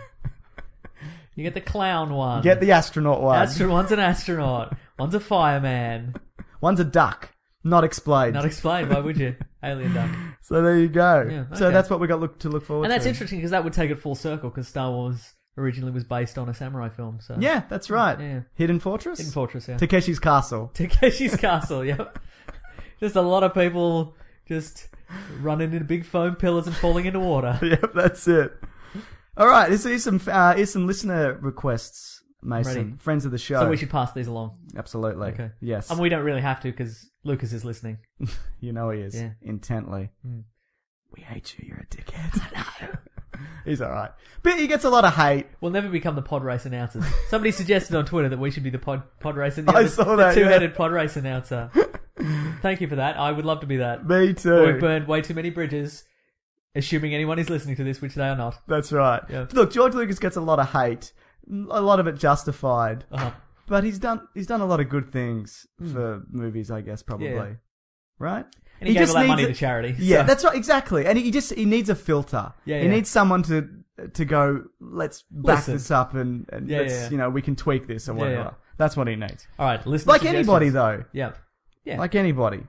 You get the clown one. You get the astronaut one. Astro- one's an astronaut. One's a fireman. One's a duck. Not explained. Not explained. Why would you? Alien duck. So there you go. Yeah, So okay. that's what we got look to look forward And to. that's interesting because that would take it full circle because Star Wars originally was based on a samurai film. So Yeah, that's right. Yeah. Hidden Fortress? Hidden Fortress, yeah. Takeshi's Castle. Takeshi's Castle, yep. Just a lot of people just running into big foam pillars and falling into water. Yep, that's it. All right, here's, here's some uh, here's some listener requests, Mason. Ready. Friends of the show. So we should pass these along. Absolutely. Okay. Yes. And we don't really have to because Lucas is listening. You know he is. Yeah. Intently. Mm. We hate you. You're a dickhead. I know. He's all right. But he gets a lot of hate. We'll never become the pod race announcers. Somebody suggested on Twitter that we should be the pod pod race I announcer. saw the that, yeah. two-headed pod race announcer. Thank you for that. I would love to be that. Me too. But we've burned way too many bridges, assuming anyone is listening to this, which they are not. That's right. Yeah. Look, George Lucas gets a lot of hate. A lot of it justified. Uh-huh. But he's done he's done a lot of good things for movies, I guess, probably. Yeah. Right? And he, gave all that needs money a- to charity. Yeah, so- that's right, exactly. And he just he needs a filter. Yeah, he yeah. needs someone to to go, let's back Listen. this up and, and Yeah, let's yeah. you know, we can tweak this or Yeah, whatever. yeah. That's what he needs. All right, listen. Like anybody though. Yeah. Yeah. Like anybody.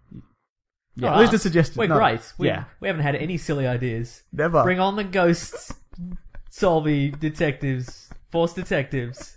Yeah, Not listener us. suggestions. We're no. great. We, yeah. we haven't had any silly ideas. Never. Bring on the ghosts, Solvey detectives, Force detectives.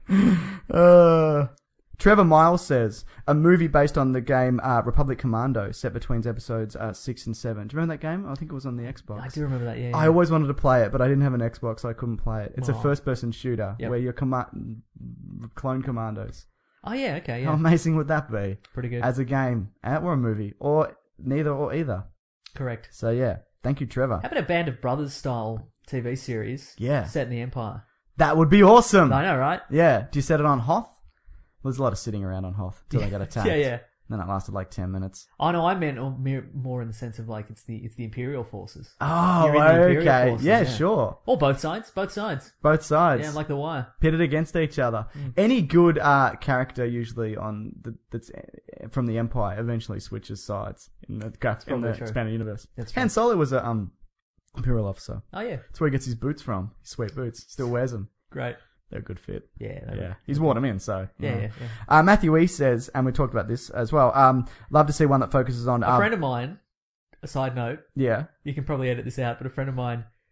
Uh, Trevor Miles says, a movie based on the game uh, Republic Commando set between episodes uh, six and seven. Do you remember that game? I think it was on the Xbox. I do remember that, yeah. yeah. I always wanted to play it, but I didn't have an Xbox, so I couldn't play it. It's a Aw. first-person shooter Yep. where you're command- clone commandos. Oh, yeah, okay, yeah. How amazing would that be? Pretty good. As a game, uh, or a movie, or neither or either. Correct. So yeah, thank you, Trevor. How about a Band of Brothers style T V series? Yeah. Set in the Empire. That would be awesome. I know, right? Yeah. Do you set it on Hoth? There's a lot of sitting around on Hoth until they got attacked. Yeah, yeah. Then it lasted like ten minutes. Oh no, I meant more- mere- more in the sense of like it's the it's the Imperial forces. Oh, You're in the Imperial okay. forces, yeah, yeah. sure. Or both sides, both sides. Both sides. Yeah, like The Wire. Pitted against each other. Any good uh, character usually on the, that's uh, from the Empire eventually switches sides in the, in probably the true. expanded universe. That's Han true. Solo was a um, Imperial officer. Oh yeah, That's where he gets his boots from. His sweet boots. Still wears them. great. They're a good fit. Yeah, they Yeah. were. He's worn them in, so. you Yeah, know. yeah, yeah. Uh, Matthew E says, and we talked about this as well, um, love to see one that focuses on... A uh, friend of mine, a side note, Yeah. you can probably edit this out, but a friend of mine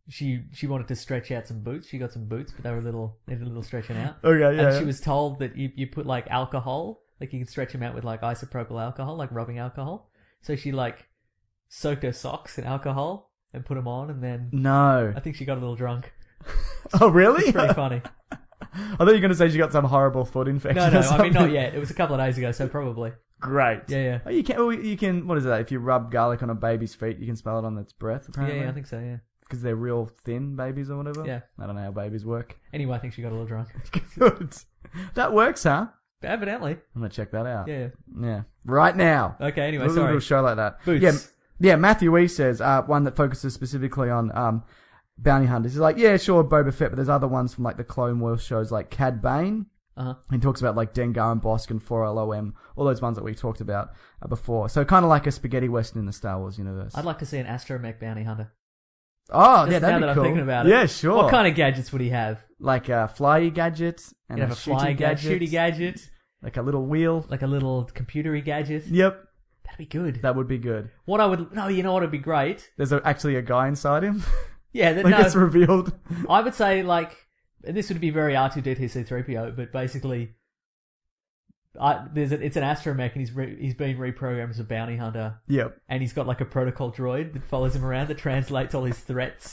she she wanted to stretch out some boots. She got some boots, but they were a little needed a little stretching out. Okay, yeah. And yeah. she was told that you you put like alcohol, like you can stretch them out with like isopropyl alcohol, like rubbing alcohol. So she like soaked her socks in alcohol and put them on, and then No. I think she got a little drunk. Oh, really? It's pretty funny. I thought you were going to say she got some horrible foot infection. No, or no, I something. mean not yet. It was a couple of days ago, so probably. Great. Yeah, yeah. Oh, you can. Oh, you can. What is that? If you rub garlic on a baby's feet, you can smell it on its breath. Yeah, Apparently. yeah, I think so. Yeah. Because they're real thin babies or whatever. Yeah. I don't know how babies work. Anyway, I think she got a little drunk. Good. That works, huh? Evidently. I'm gonna check that out. Yeah. Yeah. Right now. Okay. Anyway, We'll do sorry. a show like that. Boots. Yeah. Yeah. Matthew E says uh, one that focuses specifically on um, bounty hunters. He's like, yeah, sure, Boba Fett, but there's other ones from like the Clone Wars shows, like Cad Bane. Uh-huh. He talks about like Dengar and Bosk and four L O M, all those ones that we talked about uh, before. So kind of like a spaghetti western in the Star Wars universe. I'd like to see an astromech bounty hunter. Oh, Just yeah, that'd now be that cool. I'm thinking about it. Yeah, sure. What kind of gadgets would he have? Like a flyy gadget and He'd a, have a shooting flying gadget, gadget, shooty gadget, like a little wheel. like a little computery gadget. Yep, That'd be good. that would be good. What I would no, you know what would be great? There's a, actually a guy inside him. Yeah, that, like no, it's revealed. I would say like, and this would be very R two D two C three P O, but basically, I, there's a, it's an astromech and he's re, he's been reprogrammed as a bounty hunter, Yep. and he's got like a protocol droid that follows him around that translates all his threats.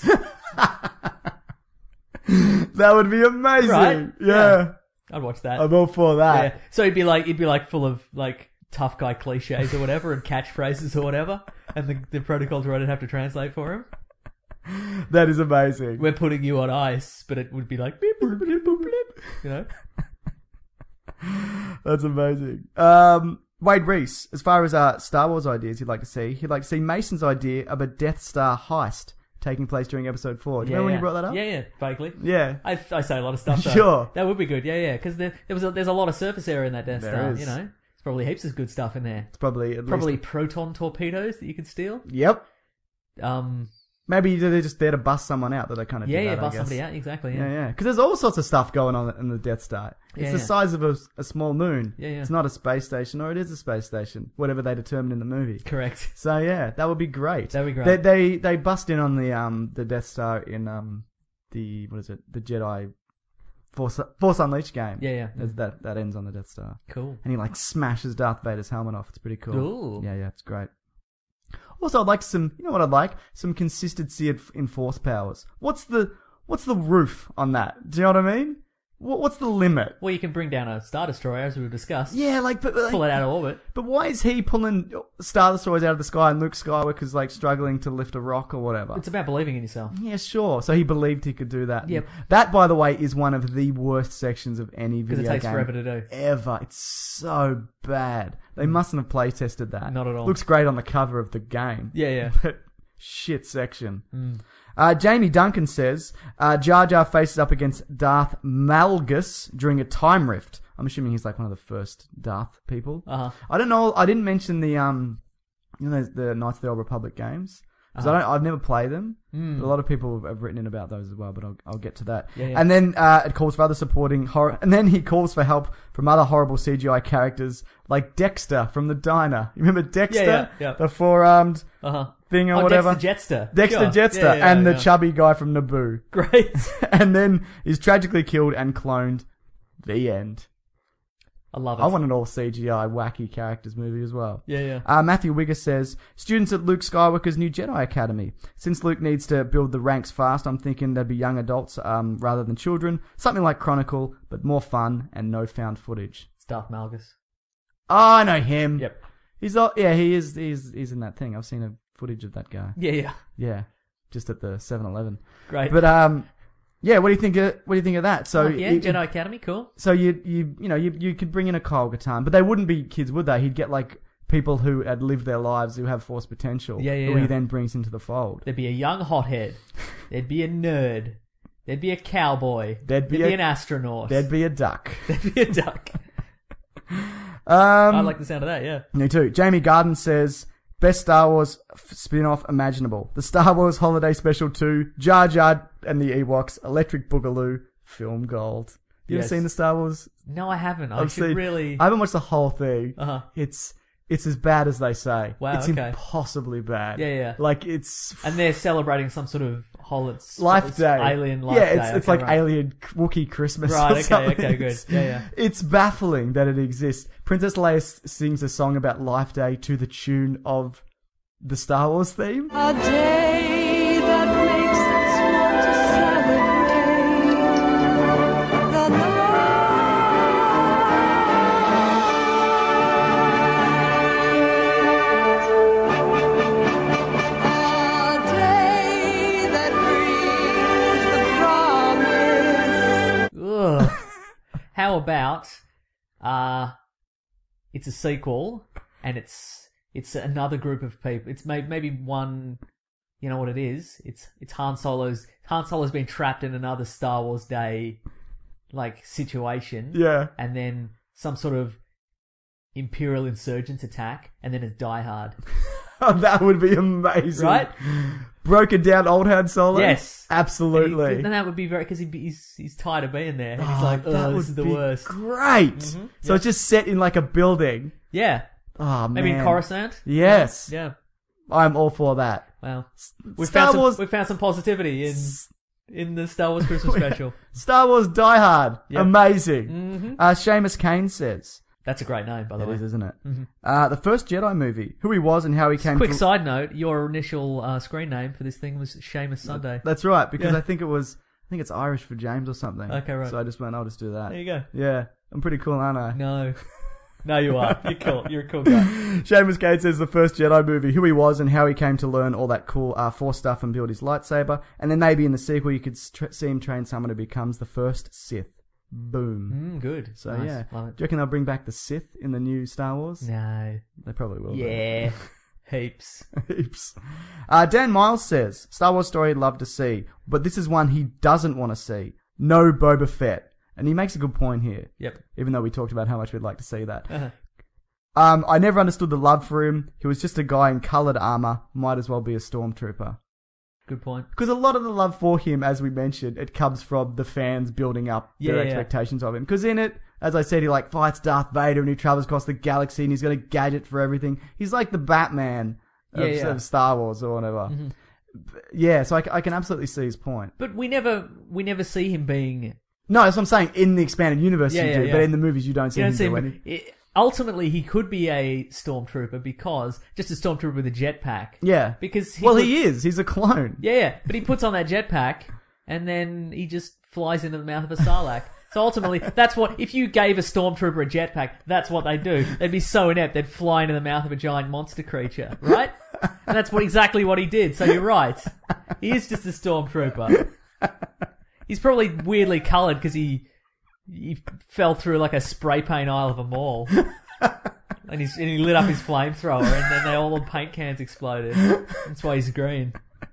That would be amazing. Right? Yeah. Yeah. I'd watch that. I'm all for that. Yeah. So he'd be like he'd be like full of like tough guy cliches or whatever and catchphrases or whatever, and the the protocol droid would have to translate for him. That is amazing. We're putting you on ice, but it would be like beep, boop, beep, boop, beep, you know. That's amazing. Um, Wade Reese, as far as uh, Star Wars ideas he'd like to see, he'd like to see Mason's idea of a Death Star heist taking place during Episode Four. Do you Yeah, remember yeah. when you brought that up? Yeah, yeah, vaguely. Yeah. I, I say a lot of stuff. Though. Sure. That would be good. Yeah, yeah, because there, there was a, there's a lot of surface area in that Death There Star. is. You know, there's probably heaps of good stuff in there. It's probably at Probably least... proton torpedoes that you could steal. Yep. Um, Maybe they're just there to bust someone out that they kind of yeah, do yeah, that, I bust guess. somebody out. Exactly. Yeah, Yeah, yeah. Because there's all sorts of stuff going on in the Death Star. It's Yeah, the yeah. size of a, a small moon. Yeah, yeah. It's not a space station, or it is a space station, whatever they determine in the movie. Correct. So yeah, that would be great. That'd be great. They they, they bust in on the um the Death Star in um the what is it the Jedi Force Force Unleashed game. Yeah, yeah. That's- That that ends on the Death Star. Cool. And he like smashes Darth Vader's helmet off. It's pretty cool. Ooh. Yeah, yeah, it's great. Also, I'd like some. You know what I'd like? Some consistency in in force powers. What's the what's the roof on that? Do you know what I mean? What, what's the limit? Well, you can bring down a Star Destroyer, as we've discussed. Yeah, like, but like, Pull it out of orbit. But why is he pulling Star Destroyers out of the sky and Luke Skywalker's like struggling to lift a rock or whatever? It's about believing in yourself. Yeah, sure. So he believed he could do that. Yep. That, by the way, is one of the worst sections of any Because video it takes game forever to do. ever. It's so bad. They mustn't have play tested that. Not at all. Looks great on the cover of the game. Yeah, yeah. But shit section. Mm. Uh, Jamie Duncan says uh, Jar Jar faces up against Darth Malgus during a time rift. I'm assuming he's like one of the first Darth people. Uh-huh. I don't know. I didn't mention the um, you know, the Knights of the Old Republic games because Uh-huh. I don't. I've never played them. Mm. But a lot of people have written in about those as well. But I'll, I'll get to that. Yeah, yeah. And then uh, it calls for other supporting horror. And then he calls for help from other horrible C G I characters like Dexter from the Diner. You remember Dexter? Yeah, yeah, yeah. The four-armed Uh-huh. thing or Oh, whatever. Dexter Jetster. Dexter Sure. Jetster Yeah, yeah, and the yeah. chubby guy from Naboo. Great. And then he's tragically killed and cloned. The end. I love it. I want an all C G I wacky characters movie as well. Yeah, yeah. Uh, Matthew Wigger says, students at Luke Skywalker's new Jedi Academy. Since Luke needs to build the ranks fast, I'm thinking they'd be young adults um, rather than children. Something like Chronicle, but more fun and no found footage. It's Darth Malgus. Oh, I know him. Yep. He's all, yeah, he is. He's he's in that thing. I've seen a footage of that guy. Yeah, yeah. Yeah, just at the seven eleven. Great. But um, yeah. What do you think of what do you think of that? So Oh, yeah, you- Jedi Academy, cool. So you you you know you you could bring in a Kyle Katarn, but they wouldn't be kids, would they? He'd get like people who had lived their lives who have force potential. Yeah, yeah, Who yeah. he then brings into the fold. There'd be a young hothead. There'd be a nerd. There'd be a cowboy. There'd be There'd a- an astronaut. There'd be a duck. There'd be a duck. Um, I like the sound of that, yeah. Me too. Jamie Garden says, best Star Wars f- spin-off imaginable. The Star Wars Holiday Special two, Jar Jar and the Ewoks, Electric Boogaloo, film gold. You Yes. ever seen the Star Wars? No, I haven't. I I've should seen- really... I haven't watched the whole thing. Uh-huh. It's it's as bad as they say. Wow, It's okay. impossibly bad. Yeah, yeah. Like it's And they're celebrating some sort of Holiday, Life Day. Alien Life yeah, Day. it's, it's Okay, like right. Alien Wookiee Christmas Right, or okay, something. okay, good. It's, Yeah, yeah. It's baffling that it exists. Princess Leia s- sings a song about Life Day to the tune of the Star Wars theme. A day that makes us want to celebrate the night. A day that brings the promise. Ugh. How about uh it's a sequel and it's it's another group of people. It's may, maybe one, you know what it is? It's it's Han Solo's Han Solo's been trapped in another Star Wars Day like situation. Yeah. And then some sort of Imperial insurgents attack, and then it's Die Hard. Oh, that would be amazing. Right? Broken down old Han Solo? Yes. Absolutely. And, he, and that would be very, because he, he's, he's tired of being there. And he's Oh, like, that oh, would this is the be worst. Great. Mm-hmm. So Yeah. it's just set in like a building. Yeah. Oh, Maybe man. in Coruscant? Yes. Yeah. I'm all for that. Well, we've Star found some, Wars- we've found some positivity in in the Star Wars Christmas special. Star Wars Die Hard. Yep. Amazing. Mhm. Uh, Seamus Kane says. That's a great name, by the It way. is, isn't it? Mhm. Uh, the first Jedi movie. Who he was and how he came Quick to... side note: your initial uh, screen name for this thing was Seamus Sunday. That's right, because Yeah. I think it was... I think it's Irish for James or something. Okay, right. So I just went, I'll just do that. There you go. Yeah. I'm pretty cool, aren't I? No, no, you are. You're cool. You're a cool guy. Seamus Kane says the first Jedi movie, who he was and how he came to learn all that cool uh, Force stuff and build his lightsaber. And then maybe in the sequel you could tra- see him train someone who becomes the first Sith. Boom. Mm, good. So Nice. yeah. Love it. Do you reckon they'll bring back the Sith in the new Star Wars? No. They probably will. Yeah. Heaps. Heaps. Uh, Dan Miles says, Star Wars story he'd love to see, but this is one he doesn't want to see. No Boba Fett. And he makes a good point here. Yep. Even though we talked about how much we'd like to see that. Uh-huh. Um, I never understood the love for him. He was just a guy in coloured armour. Might as well be a stormtrooper. Good point. Because a lot of the love for him, as we mentioned, it comes from the fans building up Yeah, their yeah. expectations of him. Because in it, as I said, he like fights Darth Vader and he travels across the galaxy and he's got a gadget for everything. He's like the Batman of, Yeah, yeah. of Star Wars or whatever. Mhm. Yeah, so I, c- I can absolutely see his point. But we never, we never see him being. No, that's what I'm saying. In the expanded universe, Yeah, you yeah, do, yeah. but in the movies, you don't see You him don't see do him. any. it- ultimately, he could be a stormtrooper because just a stormtrooper with a jetpack. Yeah. Because he well, put- he is. He's a clone. Yeah, yeah. But he puts on that jetpack and then he just flies into the mouth of a Sarlacc. So ultimately, that's what, if you gave a stormtrooper a jetpack, that's what they'd do. They'd be so inept, they'd fly into the mouth of a giant monster creature, right? And that's what exactly what he did, so you're right. He is just a stormtrooper. He's probably weirdly coloured because he, he fell through like a spray paint aisle of a mall. And, he's, and he lit up his flamethrower and then they, all the paint cans exploded. That's why he's green.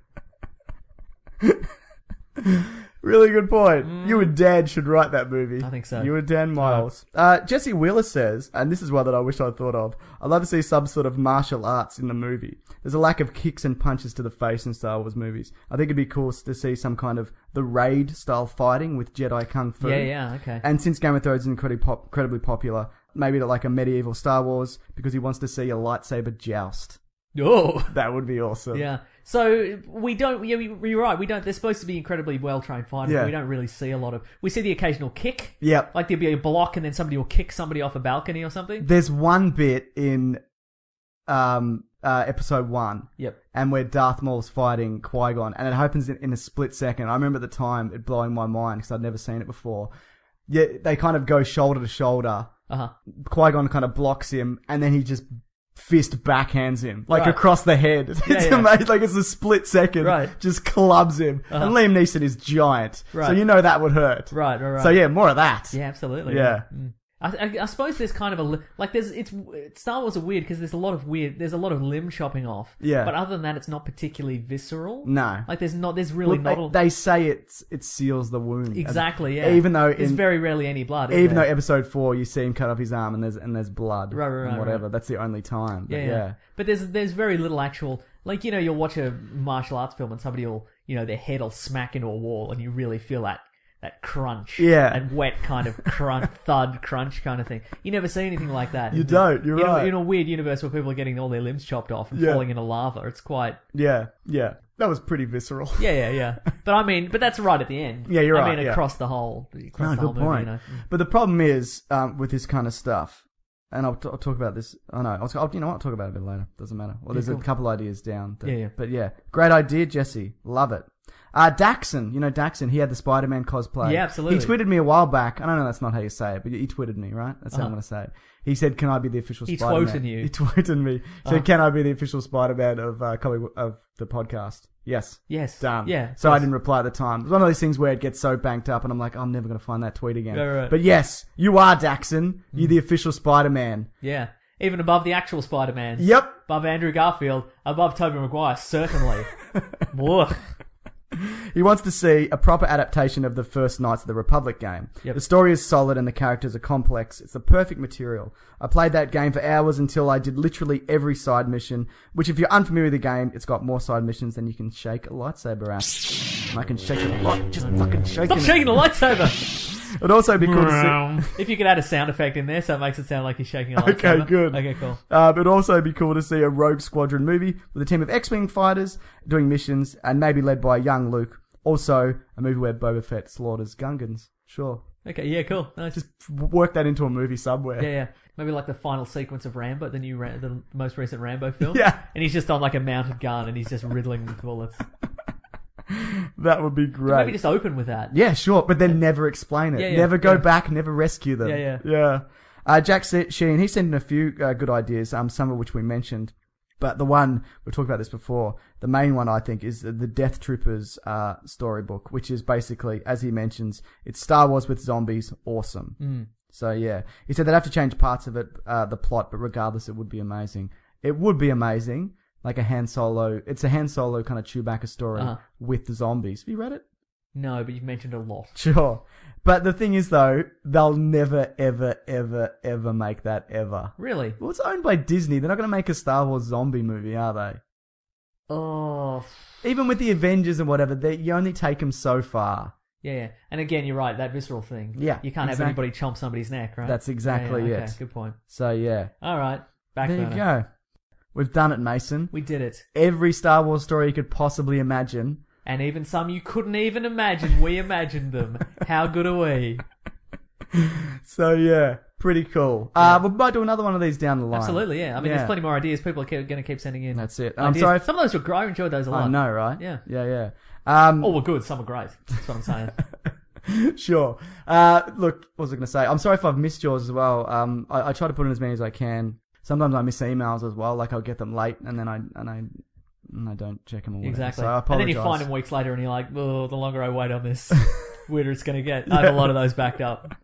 Really good point. You and Dan should write that movie. I think so. You and Dan Miles. Uh, Jesse Wheeler says, and this is one that I wish I'd thought of, I'd love to see some sort of martial arts in the movie. There's a lack of kicks and punches to the face in Star Wars movies. I think it'd be cool to see some kind of the Raid style fighting with Jedi Kung Fu. Yeah, yeah, okay. And since Game of Thrones is incredibly, pop- incredibly popular, maybe like a medieval Star Wars because he wants to see a lightsaber joust. Oh, That would be awesome. yeah. So we don't. Yeah, we- you're right. We don't. They're supposed to be incredibly well trained fighters. Yeah. But we don't really see a lot of. We see the occasional kick. Yep. Like there'll be a block, and then somebody will kick somebody off a balcony or something. There's one bit in um, uh, episode one. Yep. And where Darth Maul's fighting Qui-Gon, and it happens in, in a split second. I remember at the time it blowing my mind because I'd never seen it before. Yeah, they kind of go shoulder to shoulder. Uh huh. Qui-Gon kind of blocks him, and then he just fist backhands him, like Right. across the head. It's yeah. amazing. Like it's a split second. Right. Just clubs him. Uh-huh. And Liam Neeson is giant. So Right. you know that would hurt. Right. Right. Right. So yeah, more of that. Yeah, absolutely. Yeah. Mm. I, I, I suppose there's kind of a li- like there's it's Star Wars are weird because there's a lot of weird there's a lot of limb chopping off. Yeah. But other than that, it's not particularly visceral. No. Like there's not there's really Well, not. they, a, they say it's, it seals the wound. exactly. Yeah. Even though there's in- very rarely any blood. is Even there? though episode four, you see him cut off his arm and there's and there's blood Right, right, and right, whatever. right. That's the only time. But Yeah, yeah, yeah, But there's there's very little actual, like, you know, you'll watch a martial arts film and somebody will, you know, their head will smack into a wall and you really feel that that crunch. Yeah. That wet kind of crunch, thud, crunch kind of thing. You never see anything like that. You in, don't, you're in right. A, in a weird universe where people are getting all their limbs chopped off and Yeah. falling into lava. It's quite... Yeah, yeah. That was pretty visceral. Yeah, yeah, yeah. But I mean, but that's right at the end. Yeah, you're I right, mean, yeah. across the whole, across No, the whole good movie, point. you know. But the problem is, um, with this kind of stuff, and I'll, t- I'll talk about this. Oh no, I'll, t- I'll you know what? I'll talk about it a bit later. Doesn't matter. Well, Yeah, there's cool. a couple ideas down. That, Yeah, yeah. But yeah, great idea, Jesse. Love it. Uh, Daxon, you know Daxon, he had the Spider-Man cosplay. Yeah, absolutely. He tweeted me a while back. I don't know that's not how you say it, but he tweeted me, right? That's how Uh-huh. I'm going to say it. He said, can I be the official He Spider-Man? twoted you. He tweeted me. He said, Uh-huh. can I be the official Spider-Man of, uh, comic, of the podcast? Yes. Yes. Done. Yeah. So I yes. didn't reply at the time. It's one of those things where it gets so banked up and I'm like, oh, I'm never going to find that tweet again. Yeah, right. But yes, you are Daxon. You're the official Spider-Man. Yeah. Even above the actual Spider-Man. Yep. Above Andrew Garfield. Above Tobey Maguire, certainly. Whoa. He wants to see a proper adaptation of the first Knights of the Republic game. Yep. The story is solid and the characters are complex. It's the perfect material. I played that game for hours until I did literally every side mission, which if you're unfamiliar with the game, it's got more side missions than you can shake a lightsaber at. And I can shake it a lot. Just fucking shaking Stop it. shaking the lightsaber! It'd also be cool to see... If you could add a sound effect in there so it makes it sound like you're shaking a Okay, lightsaber. good. Okay, cool. Uh, it'd also be cool to see a Rogue Squadron movie with a team of X-Wing fighters doing missions and maybe led by a young Luke. Also, a movie where Boba Fett slaughters Gungans. Sure. Okay, yeah, cool. Nice. Just work that into a movie somewhere. Yeah, yeah. Maybe like the final sequence of Rambo, the new, Ra- the most recent Rambo film. Yeah. And he's just on like a mounted gun and he's just riddling with bullets. That would be great. Maybe just open with that. Yeah, sure, but then never explain it. Yeah, yeah, never go yeah. back, never rescue them. Yeah, yeah. Yeah. Uh, Jack Se- Sheen, he sent in a few uh, good ideas, um, some of which we mentioned. But the one, we've talked about this before, the main one I think is the Death Troopers uh, storybook, which is basically, as he mentions, it's Star Wars with zombies, awesome. Mm. So yeah, he said they'd have to change parts of it, uh, the plot, but regardless it would be amazing. It would be amazing, like a Han Solo, it's a Han Solo kind of Chewbacca story Uh-huh. with the zombies. Have you read it? No, but you've mentioned a lot. Sure. But the thing is though, they'll never, ever, ever, ever make that ever. Really? Well, it's owned by Disney. They're not going to make a Star Wars zombie movie, are they? Oh. Even with the Avengers and whatever, they, you only take them so far. Yeah, yeah. And again, you're right, that visceral thing. Yeah, You can't exactly. have anybody chomp somebody's neck, right? That's exactly Yeah, yeah, it. Okay, good point. So yeah. All right. Back there you burner. go. We've done it, Mason. We did it. Every Star Wars story you could possibly imagine. And even some you couldn't even imagine, we imagined them. How good are we? So yeah, pretty cool. Uh, we might do another one of these down the line. Absolutely, yeah. I mean, there's plenty more ideas. People are going to keep sending in. That's it. I'm Ideas. sorry if- Some of those were great. I enjoyed those a lot. I know, right? Yeah. Yeah, yeah. Um, All were good. Some were great. That's what I'm saying. Sure. Uh, look, what was I going to say? I'm sorry if I've missed yours as well. Um, I, I try to put in as many as I can. Sometimes I miss emails as well. Like I'll get them late and then I and I and I don't check them. Or whatever. Exactly. So I And apologize. then you find them weeks later and you're like, oh, the longer I wait on this, weirder it's going to get. I have a lot of those backed up.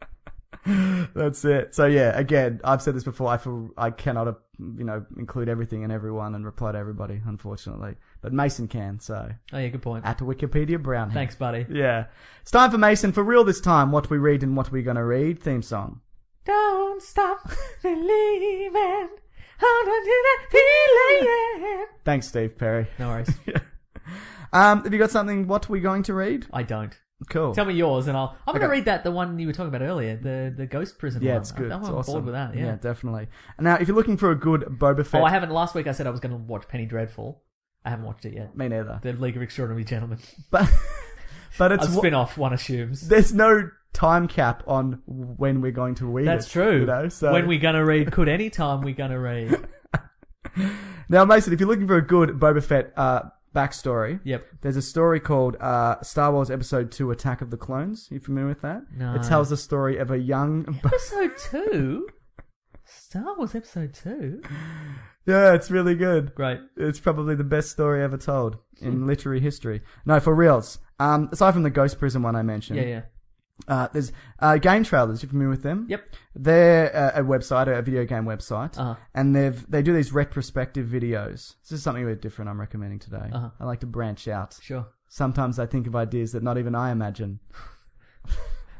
That's it. So yeah, again, I've said this before. I feel I cannot, uh, you know, include everything and everyone and reply to everybody, unfortunately. But Mason can. So Oh, yeah, good point. at Wikipedia Brown. Thanks, buddy. Yeah, it's time for Mason for real this time. What we read and what we gonna read. Theme song. Don't stop believing. Hold on to that feeling. Thanks, Steve Perry. No worries. Um, have you got something? What we going to read? I don't. Cool. Tell me yours, and I'll. I'm going to Okay. read that the one you were talking about earlier, the the ghost prison Yeah, one. it's good. I'm It's on awesome. board with that. Yeah. definitely. Now, if you're looking for a good Boba Fett, Oh, I haven't. Last week I said I was going to watch Penny Dreadful. I haven't watched it yet. me neither. The League of Extraordinary Gentlemen. But but A it's wa- spin-off, one assumes. there's no time cap on when we're going to read That's it. true. You know, so When we going to read, could any time we going to read. now, Mason, if you're looking for a good Boba Fett uh, backstory, Yep. there's a story called uh, Star Wars Episode Two: Attack of the Clones. You familiar with that? No. It tells the story of a young. Episode two? Star Wars Episode two? Yeah, it's really good. Great. It's probably the best story ever told in literary history. No, for reals. Um, aside from the Ghost Prison one I mentioned, Yeah, yeah. uh, there's uh, Game Trailers. You familiar with them? Yep. They're uh, a website, a video game website, Uh-huh. and they've they do these retrospective videos. This is something a bit different. I'm recommending today. Uh-huh. I like to branch out. Sure. Sometimes I think of ideas that not even I imagine.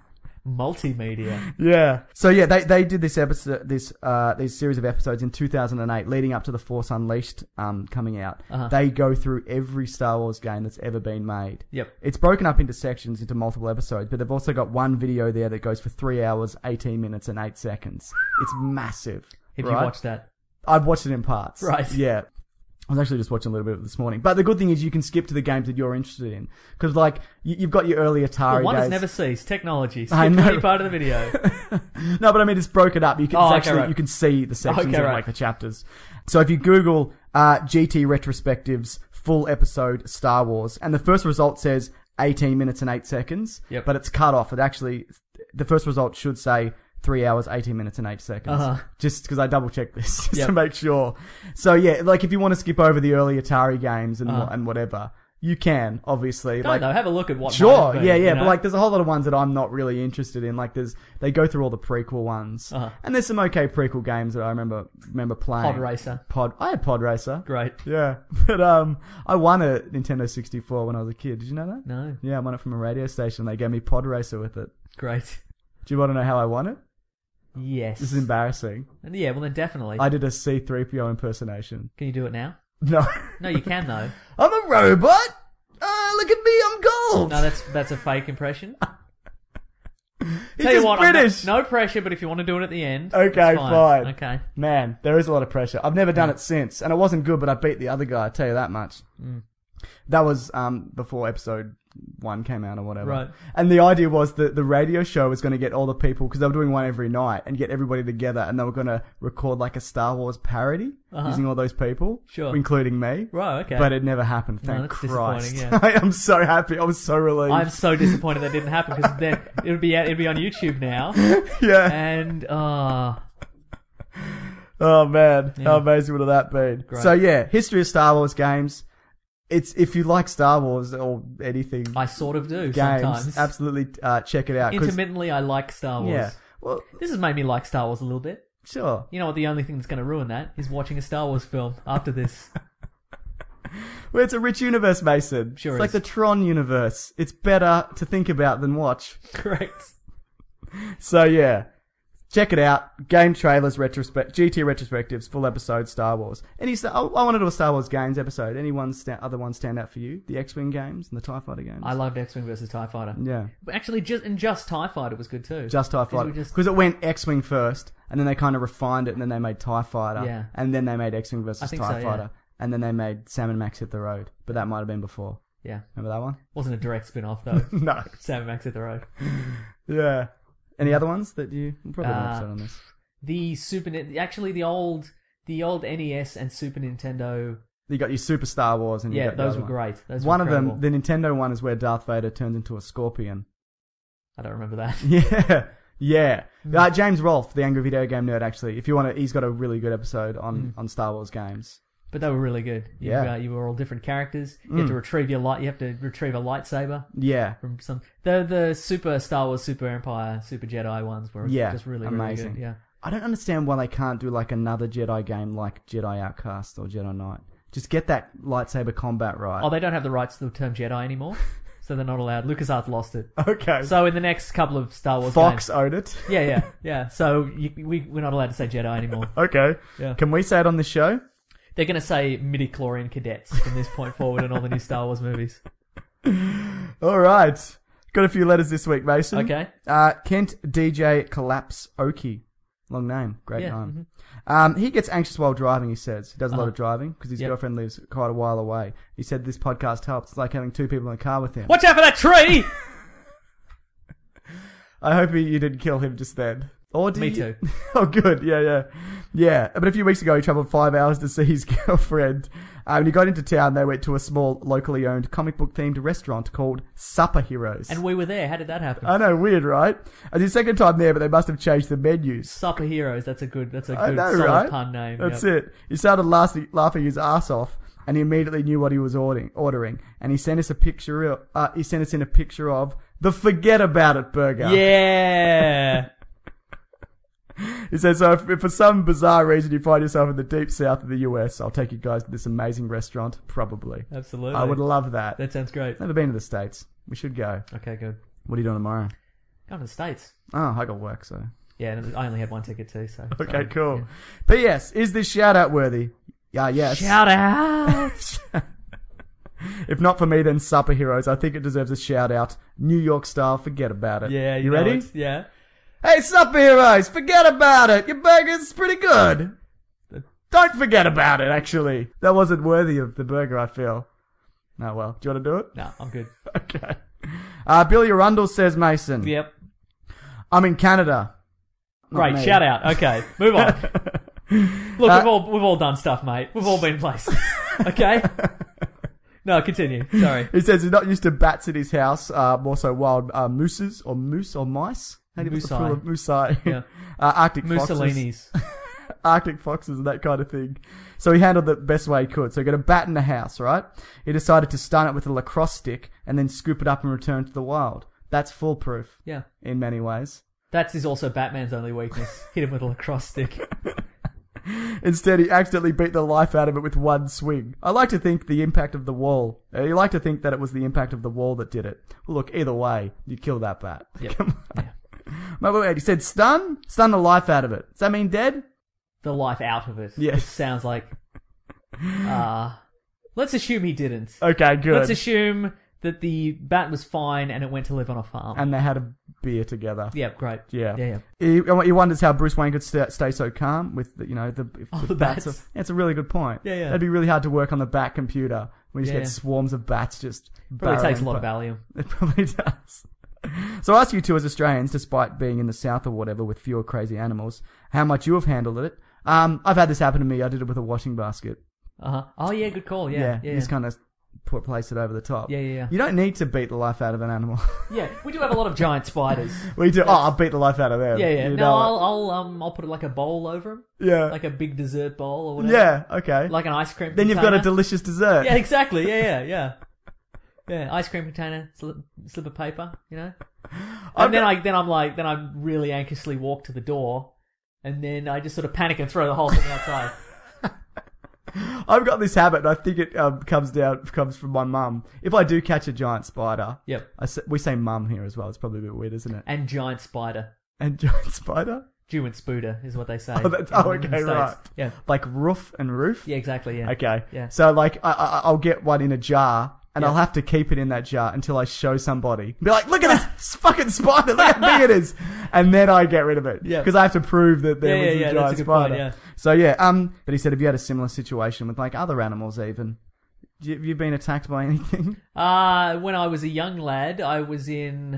Multimedia. Yeah. So yeah, they they did this episode, this uh, these series of episodes in two thousand eight, leading up to The Force Unleashed um coming out. Uh-huh. They go through every Star Wars game that's ever been made. Yep. It's broken up into sections, into multiple episodes, but they've also got one video there that goes for three hours, eighteen minutes, and eight seconds. It's massive. Have right? you watched that? I've watched it in parts. Right. Yeah. I was actually just watching a little bit of it this morning. But the good thing is you can skip to the games that you're interested in. Because, like, you, you've got your early Atari Well, one days. has never ceased. Technology. Skip I to know. any part of the video. No, but I mean, it's broken up. You can Oh, it's okay, actually right. you can see the sections Okay, of, right. like, the chapters. So if you Google uh, G T Retrospectives full episode Star Wars, and the first result says eighteen minutes and eight seconds, Yep. but it's cut off. It actually, the first result should say three hours, eighteen minutes and eight seconds. Uh-huh. Just because I double checked this, just Yep. to make sure. So yeah, like if you want to skip over the early Atari games and Uh-huh. and whatever, you can, obviously. Don't like, know. Have a look at what. might Sure, have been, yeah, yeah, you know? but like, there's a whole lot of ones that I'm not really interested in. Like, there's they go through all the prequel ones, Uh-huh. and there's some okay prequel games that I remember remember playing. Pod Racer. Pod, I had Pod Racer. Great. Yeah, but um, I won a Nintendo sixty-four when I was a kid. Did you know that? No. Yeah, I won it from a radio station. They gave me Pod Racer with it. Great. Do you want to know how I won it? Yes. This is embarrassing. Yeah, well then definitely. I did a C three P O impersonation. Can you do it now? No. No, you can though. I'm a robot. Uh, look at me, I'm gold. No, that's that's a fake impression. He's Tell you just what, I'm British. no, no pressure, but if you want to do it at the end, Okay, it's fine. Okay. Man, there is a lot of pressure. I've never done it since, and it wasn't good, but I beat the other guy, I'll tell you that much. Mm. That was um before episode one came out or whatever. Right. And the idea was that the radio show was going to get all the people, because they were doing one every night, and get everybody together, and they were going to record like a Star Wars parody Uh-huh. using all those people, Sure. including me. Right, okay. But it never happened, No, thank that's Christ. disappointing, I am so happy. I was so relieved. I'm so disappointed that didn't happen because then it would be out, it'd be on YouTube now. Yeah. And uh Oh man, Yeah. how amazing would have that been? Great. So yeah, history of Star Wars games. It's if you like Star Wars or anything, I sort of do games, sometimes. absolutely uh, check it out. 'cause- Intermittently, I like Star Wars. Yeah, well, This has made me like Star Wars a little bit. sure. You know what? The only thing that's going to ruin that is watching a Star Wars film after this. Well, it's a rich universe, Mason. Sure it's is. like the Tron universe. It's better to think about than watch. Correct. So yeah, check it out. Game trailers, retrospect, G T retrospectives, full episode, Star Wars. Any, Star- I, I want to do a Star Wars games episode. Any ones, sta- other ones stand out for you? The X-Wing games and the TIE Fighter games. I loved X-Wing versus TIE Fighter. Yeah. But actually, just and just TIE Fighter was good too. Just TIE 'Cause Fighter. we just- Because it went X-Wing first, and then they kind of refined it, and then they made TIE Fighter. Yeah. And then they made X-Wing versus I TIE think so, yeah. Fighter. And then they made Sam and Max Hit the Road. But that might have been before. Yeah. Remember that one? Wasn't a direct spin-off though. No. Sam and Max hit the road. Yeah. Any other ones that you... We'll probably have an Uh, episode on this. The Super, Ni- actually the old, the old N E S and Super Nintendo. You got your Super Star Wars, and you Yeah, got the those other were one. great. Those one were of them, incredible. the Nintendo one, is where Darth Vader turns into a scorpion. I don't remember that. Yeah, yeah. Hmm. Uh, James Rolfe, the Angry Video Game Nerd, actually. If you want to, he's got a really good episode on, Hmm. on Star Wars games. But they were really good. You, Yeah. uh, you were all different characters. You had Mm. to retrieve your light. You have to retrieve a lightsaber Yeah, from some. The the Super Star Wars, Super Empire, Super Jedi ones were yeah. just really amazing. really good. Yeah. I don't understand why they can't do like another Jedi game like Jedi Outcast or Jedi Knight. Just get that lightsaber combat right. Oh, they don't have the rights to the term Jedi anymore, so they're not allowed. LucasArts lost it. Okay. So in the next couple of Star Wars Fox games, owned it. yeah, yeah, yeah. So you, we we're not allowed to say Jedi anymore. Okay. Yeah. Can we say it on this show? They're going to say midi-chlorian cadets from this point forward in all the new Star Wars movies. All right. Got a few letters this week, Mason. Okay. Uh, Kent D J Collapse Oki. Long name. Great Yeah, name. Um, he gets anxious while driving, he says. He does a lot Uh-huh. of driving because his Yep. girlfriend lives quite a while away. He said this podcast helps. It's like having two people in a car with him. Watch out for that tree! I hope he, you didn't kill him just then. Or did Me you? too. Oh, good. Yeah, yeah. Yeah. But a few weeks ago, he travelled five hours to see his girlfriend. Um, when he got into town, they went to a small, locally owned comic book themed restaurant called Supper Heroes. And we were there. How did that happen? I know, weird, right? It's his second time there, but they must have changed the menus. Supper Heroes. That's a good. That's a I good know, solid right? pun name. That's yep. it. He started laughing, laughing his ass off, and he immediately knew what he was ordering. Ordering, and he sent us a picture. Of, uh, he sent us in a picture of the Forget About It burger. Yeah. He says, so if, if for some bizarre reason you find yourself in the deep south of the U S, I'll take you guys to this amazing restaurant. Probably. Absolutely. I would love that. That sounds great. Never been to the States. We should go. Okay, good. What are you doing tomorrow? Going to the States. Oh, I got work, so. Yeah, and I only had one ticket too, so. Okay, sorry. cool. Yeah. P S. Is this shout out worthy? Yeah, yes. Shout out! If not for me, then Supper Heroes. I think it deserves a shout out. New York style, forget about it. Yeah, you, you know ready? it's- Yeah. Hey, Supper Heroes, forget about it. Your burger's pretty good. Don't forget about it, actually. That wasn't worthy of the burger, I feel. Oh, well. Do you want to do it? No, I'm good. Okay. Uh, Billy Arundel says, Mason. Yep. I'm in Canada. Not Right, me. shout out. Okay, move on. Look, Uh, we've all we've all done stuff, mate. We've all been places. Okay? No, continue. Sorry. He says he's not used to bats in his house, uh, more so wild uh, mooses or moose or mice. How do you put the Moosei. plural of moosei? Yeah. uh, Arctic Mussolini's. foxes. Arctic foxes and that kind of thing. So he handled it the best way he could. So he got a bat in the house, right? He decided to stun it with a lacrosse stick and then scoop it up and return to the wild. That's foolproof. Yeah. In many ways. That's is also Batman's only weakness. Hit him with a lacrosse stick. Instead, he accidentally beat the life out of it with one swing. I like to think the impact of the wall. Uh, you like to think that it was the impact of the wall that did it. Well, look, either way, you kill that bat. Yep. Come on. Yeah. Wait, wait, wait. He said stun? Stun the life out of it. Does that mean dead? The life out of it. Yes. It sounds like. Uh, let's assume he didn't. Okay, good. Let's assume that the bat was fine and it went to live on a farm. And they had a beer together. Yeah, great. Yeah. Yeah, yeah. He, he wonders how Bruce Wayne could st- stay so calm with, the, you know, the, if Oh, the bats. Are, yeah, it's a really good point. Yeah, yeah. That'd be really hard to work on the bat computer when you just Yeah, get yeah. swarms of bats just Probably takes a barreling lot of by- Valium. It probably does. So I ask you two as Australians, despite being in the south or whatever with fewer crazy animals, how much you have handled it. Um, I've had this happen to me. I did it with a washing basket. Uh huh. Oh yeah, good call. Yeah, yeah. you yeah. just kind of put place it over the top. Yeah, yeah, yeah. You don't need to beat the life out of an animal. Yeah, we do have a lot of giant spiders. we do. Oh, I'll beat the life out of them. Yeah, yeah. You No, know it. I'll, I'll, um, I'll put like a bowl over them, Yeah. like a big dessert bowl or whatever. Yeah. Okay. Like an ice cream. then you've got a container. delicious dessert. Yeah, exactly. Yeah, yeah, yeah. Yeah, ice cream container, slip, slip of paper, you know. I've And then got- I, then I'm like, then I really anxiously walk to the door, and then I just sort of panic and throw the whole thing outside. I've got this habit, and I think it um, comes down comes from my mum. If I do catch a giant spider, Yep. I say, we say mum here as well. It's probably a bit weird, isn't it? And giant spider. And giant spider, Jew and spooder is what they say. Oh, that's- in- oh, in the okay, States. right. Yeah. like roof and roof. Yeah, exactly. Yeah. Okay. Yeah. So like, I, I I'll get one in a jar. And Yeah. I'll have to keep it in that jar until I show somebody. Be like, look at this fucking spider, look how big it is. And then I get rid of it. Yeah. Because I have to prove that there Yeah, was yeah, a yeah, giant that's a good spider. point, yeah. So yeah, um, but he said, have you had a similar situation with like other animals even? Do you- Have you been attacked by anything? Uh, when I was a young lad, I was in,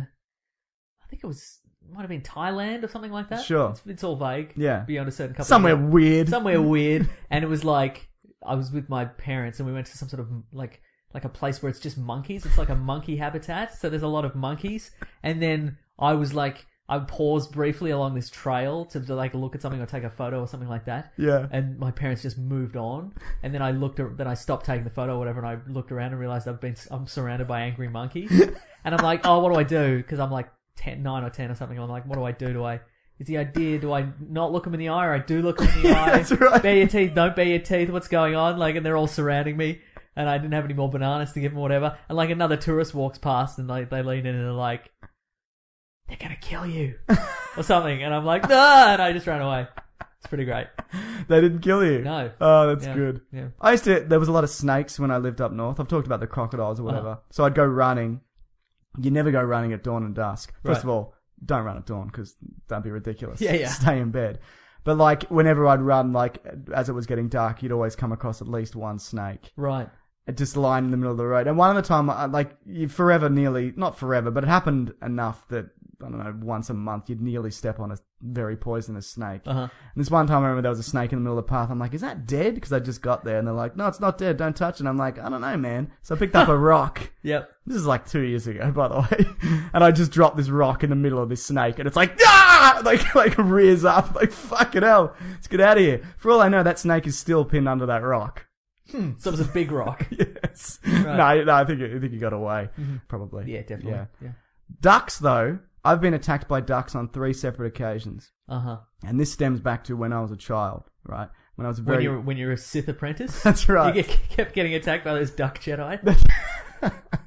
I think it was, might have been Thailand or something like that. Sure. It's, it's all vague. Yeah. Beyond a certain couple Somewhere of weird. Somewhere weird. And it was like, I was with my parents and we went to some sort of like, like a place where it's just monkeys. It's like a monkey habitat. So there's a lot of monkeys. And then I was like, I paused briefly along this trail to, to like look at something or take a photo or something like that. Yeah. And my parents just moved on. And then I looked, ar- then I stopped taking the photo or whatever, and I looked around and realized I've been, I'm surrounded by angry monkeys. And I'm like, oh, what do I do? Because I'm like ten, nine or ten or something. I'm like, what do I do? Do I? Is the idea, do I not look them in the eye, or I do look them in the eye? That's right. Bare your teeth, don't bare your teeth. What's going on? Like, and they're all surrounding me. And I didn't have any more bananas to give them or whatever. And like another tourist walks past and like they lean in and they're like, they're gonna kill you. Or something. And I'm like, nah, and I just ran away. It's pretty great. They didn't kill you? No. Oh, that's Yeah, good. yeah. I used to, there was a lot of snakes when I lived up north. I've talked about the crocodiles or whatever. Uh-huh. So I'd go running. You never go running at dawn and dusk. First Right. of all, don't run at dawn because that'd be ridiculous. Yeah, yeah. Stay in bed. But like, whenever I'd run, like, as it was getting dark, you'd always come across at least one snake. Right. Just lying in the middle of the road. And one of the time, I- like, you forever nearly, not forever, but it happened enough that, I don't know, once a month, you'd nearly step on a very poisonous snake. Uh-huh. And this one time I remember there was a snake in the middle of the path. I'm like, is that dead? Because I just got there. And they're like, no, it's not dead. Don't touch it. And I'm like, I don't know, man. So I picked up a rock. Yep. This is like two years ago, by the way. And I just dropped this rock in the middle of this snake. And it's like, ah! Like, like rears up. Like, fucking hell. Let's get out of here. For all I know, that snake is still pinned under that rock. Hmm. So it was a big rock. Yes. Right. No, no, I think I think he got away. Probably. Yeah, definitely. Yeah. Yeah. Ducks, though, I've been attacked by ducks on three separate occasions, Uh huh. and this stems back to when I was a child, right? When I was a very When you're when you're a Sith apprentice. That's right. You get, kept getting attacked by those duck Jedi.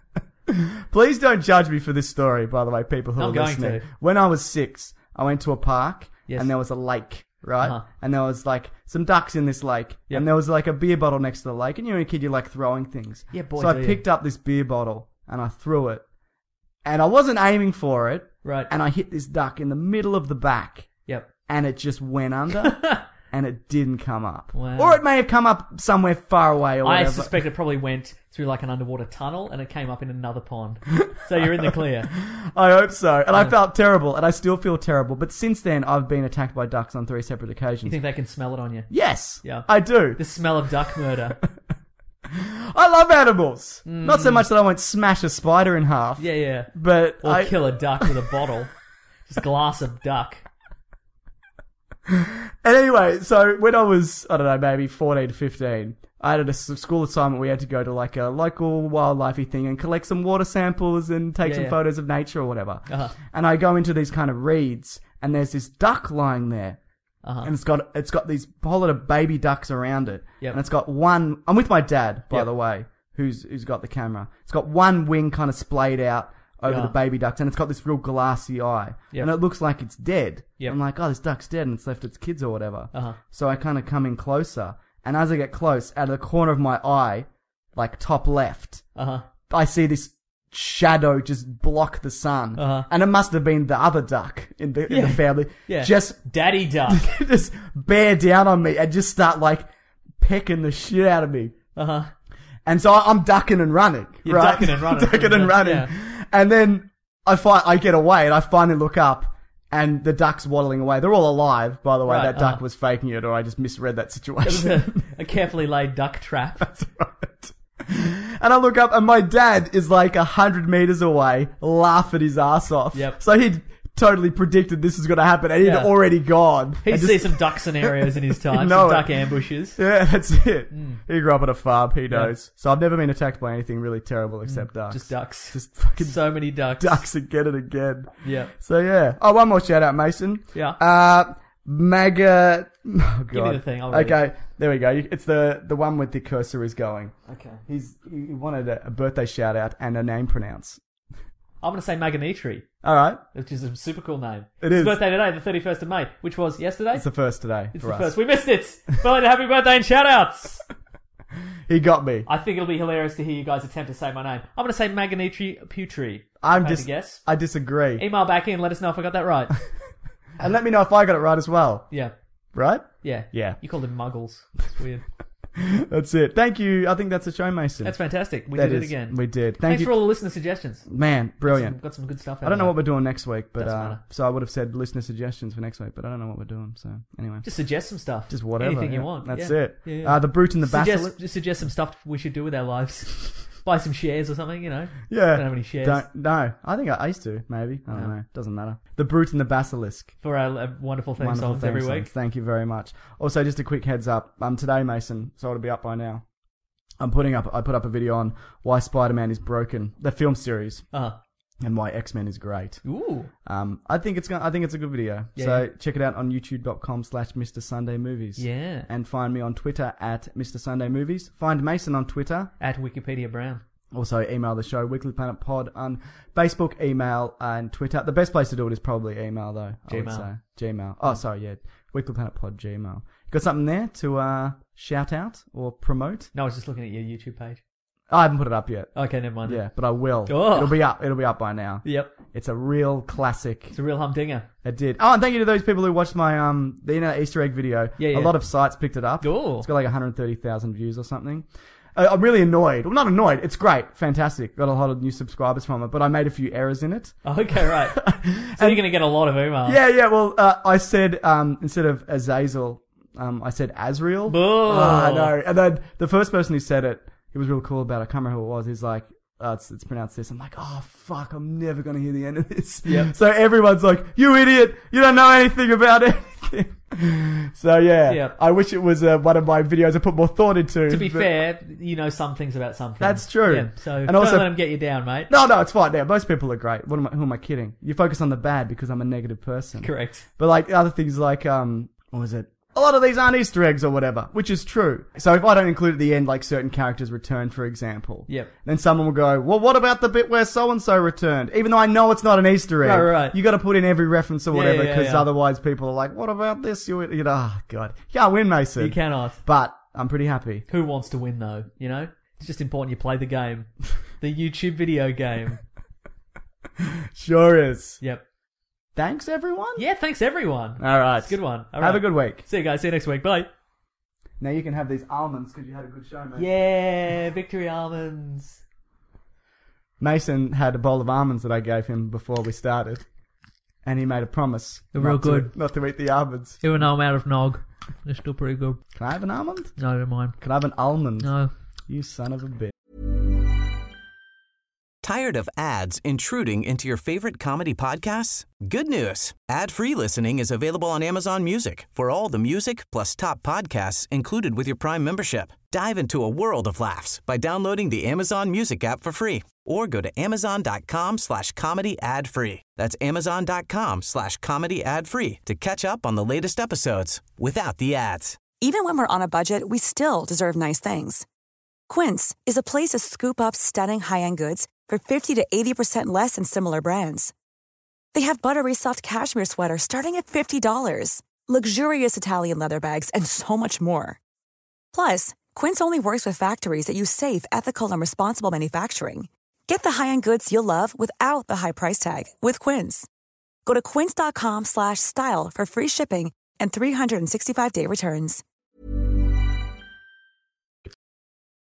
Please don't judge me for this story, by the way, people who I'm are going listening. to. When I was six, I went to a park Yes. and there was a lake, right? Uh-huh. And there was like some ducks in this lake. Yep. And there was like a beer bottle next to the lake. And you're a kid, you like throwing things. Yeah, boy, So I do you. picked up this beer bottle and I threw it. And I wasn't aiming for it. Right. And I hit this duck in the middle of the back. Yep. And it just went under. And it didn't come up. Wow. Or it may have come up somewhere far away or I whatever. suspect it probably went through like an underwater tunnel and it came up in another pond. So you're in the clear. I hope so. And I felt terrible, and I still feel terrible. But since then, I've been attacked by ducks on three separate occasions. You think they can smell it on you? Yes. Yeah. I do. The smell of duck murder. I love animals. Not so much that I won't smash a spider in half. Yeah, yeah. But Or I... kill a duck with a bottle. Just glass of duck. And anyway, so when I was, I don't know, maybe fourteen to fifteen, I had a s- school assignment. We had to go to like a local wildlifey thing and collect some water samples and take Yeah, some yeah. photos of nature or whatever. Uh-huh. And I go into these kind of reeds, and there's this duck lying there. Uh-huh. And it's got it's got these whole lot of baby ducks around it. Yep. And it's got one. I'm with my dad, by Yep. the way, who's who's got the camera. It's got one wing kind of splayed out over Yeah. the baby ducks, and it's got this real glassy eye, Yep. and it looks like it's dead. Yep. I'm like, oh, this duck's dead, and it's left its kids or whatever. Uh-huh. So I kind of come in closer, and as I get close, out of the corner of my eye, like top left, Uh-huh. I see this shadow just block the sun, Uh-huh. and it must have been the other duck in the in Yeah. the family, Yeah. just Daddy duck. just bear down on me and just start like pecking the shit out of me. Uh-huh. And so I'm ducking and running. You're right? ducking and running. ducking and running. Yeah. And then I find I get away and I finally look up and the duck's waddling away. They're all alive, by the way. Right, that duck uh-huh. was faking it, or I just misread that It was situation. a, a carefully laid duck trap. That's right. And I look up and my dad is like a hundred meters away, laughing his ass off. Yep. So he'd totally predicted this was going to happen, and he'd Yeah. already gone. He'd And see just- some duck scenarios in his time, know some it. duck ambushes. Yeah, that's it. He grew up on a farm, he Yeah. knows. So I've never been attacked by anything really terrible except ducks. Just ducks. Just fucking So many ducks. ducks again and again. Yeah. So yeah. Oh, one more shout out, Mason. Yeah. Uh, Maga. Oh, God. Give me the thing, I'll read okay, there we go. You- It's the the one with the cursor is going. Okay. He's he wanted a, a birthday shout out and a name pronounce. I'm going to say Maganitri, All right, which is a super cool name. It It's is. his birthday today, the thirty-first of May, which was yesterday. it's the first today It's for the us. first. We missed it. Belated happy birthday and shout outs. He got me. I think it'll be hilarious to hear you guys attempt to say my name. I'm going to say Maganitri Putri. I'm If I had just. to guess. I disagree. Email back in, let us know if I got that right. And let me know if I got it right as well. Yeah. Right? Yeah. Yeah. You called them muggles. It's weird. That's it. Thank you. I think that's a show, Mason. That's fantastic. We That did it is- again. We did. Thank Thanks you. for all the listener suggestions. Man, brilliant. Got some good stuff out I don't know what of we're doing next week, but Doesn't uh, matter. so I would have said listener suggestions for next week, but I don't know what we're doing. So anyway, that. Just suggest some stuff. just whatever. Anything you yeah. want. That's Yeah. it. Yeah, yeah. Uh, the brute and the suggest, basilisk. just suggest some stuff we should do with our lives. Buy some shares or something, you know. Yeah. Don't have any shares. Don't, no, I think I, I used to. Maybe I don't No. know. Doesn't matter. The brute and the basilisk. For our uh, wonderful theme Wonderful songs theme every songs. week. Thank you very much. Also, just a quick heads up. Um, today, Mason, so it'll be up by now. I'm putting up. I put up a video on why Spider-Man is broken, the film series, Uh-huh. and why X-Men is great. Ooh. Um, I think it's gonna, I think it's a good video. Yeah, so yeah. check it out on youtube.com slash Mr. Sunday Movies. Yeah. And find me on Twitter at Mister Sunday Movies. Find Mason on Twitter. At Wikipedia Brown. Also email the show, Weekly Planet Pod on Facebook, email, and Twitter. The best place to do it is probably email though, I would Gmail. say. Gmail. Oh, sorry, yeah. Weekly Planet Pod, Gmail. Got something there to uh, shout out or promote? No, I was just looking at your YouTube page. I haven't put it up yet. Okay, never mind. Yeah, but I will. Oh. It'll be up. It'll be up by now. Yep. It's a real classic. It's a real humdinger. It did. Oh, and thank you to those people who watched my um the you know, Easter egg video. Yeah, yeah. A lot of sites picked it up. Oh. It's got like one hundred thirty thousand views or something. Uh, I'm really annoyed. Well, not annoyed. It's great. Fantastic. Got a lot of new subscribers from it, but I made a few errors in it. Okay, right. So you're going to get a lot of emails. Yeah, yeah. Well, uh, I said um instead of Azazel, um I said Azrael. Oh. I know. And then the first person who said it, he was real cool about it. I can't remember who it was. He's like, uh, it's, it's pronounced this. I'm like, oh, fuck, I'm never going to hear the end of this. Yep. So everyone's like, you idiot, you don't know anything about anything. So yeah, Yep. I wish it was uh, one of my videos I put more thought into. To be but- fair, you know some things about some things. That's true. Yeah, so And don't also- let them get you down, mate. No, no, it's fine. Yeah, most people are great. What am I, who am I kidding? You focus on the bad because I'm a negative person. Correct. But like other things like, um, what was it? a lot of these aren't Easter eggs or whatever, which is true. So if I don't include at the end, like certain characters return, for example, Yep. then someone will go, well, what about the bit where so-and-so returned? Even though I know it's not an Easter egg. Right, right. You got to put in every reference or Yeah, whatever, yeah, because yeah. otherwise people are like, what about this? You, you know, oh, God. You can't win, Mason. You cannot. But I'm pretty happy. Who wants to win, though? You know? It's just important you play the game. The YouTube video game. Sure is. Yep. Thanks, everyone. Yeah, thanks, everyone. All right. It's a good one. All Have right. a good week. See you guys. See you next week. Bye. Now you can have these almonds because you had a good show, mate. Yeah, Victory Almonds. Mason had a bowl of almonds that I gave him before we started. And he made a promise. They're real not to- good. Not to eat the almonds. Even though I'm out of nog, they're still pretty good. Can I have an almond? No, never mind. Can I have an almond? No. You son of a bitch. Tired of ads intruding into your favorite comedy podcasts? Good news. Ad-free listening is available on Amazon Music for all the music plus top podcasts included with your Prime membership. Dive into a world of laughs by downloading the Amazon Music app for free or go to amazon.com slash comedy ad free. That's amazon.com slash comedy ad free to catch up on the latest episodes without the ads. Even when we're on a budget, we still deserve nice things. Quince is a place to scoop up stunning high-end goods for fifty to eighty percent less than similar brands. They have buttery soft cashmere sweaters starting at fifty dollars, luxurious Italian leather bags, and so much more. Plus, Quince only works with factories that use safe, ethical, and responsible manufacturing. Get the high-end goods you'll love without the high price tag with Quince. Go to quince.com slash style for free shipping and three sixty-five day returns.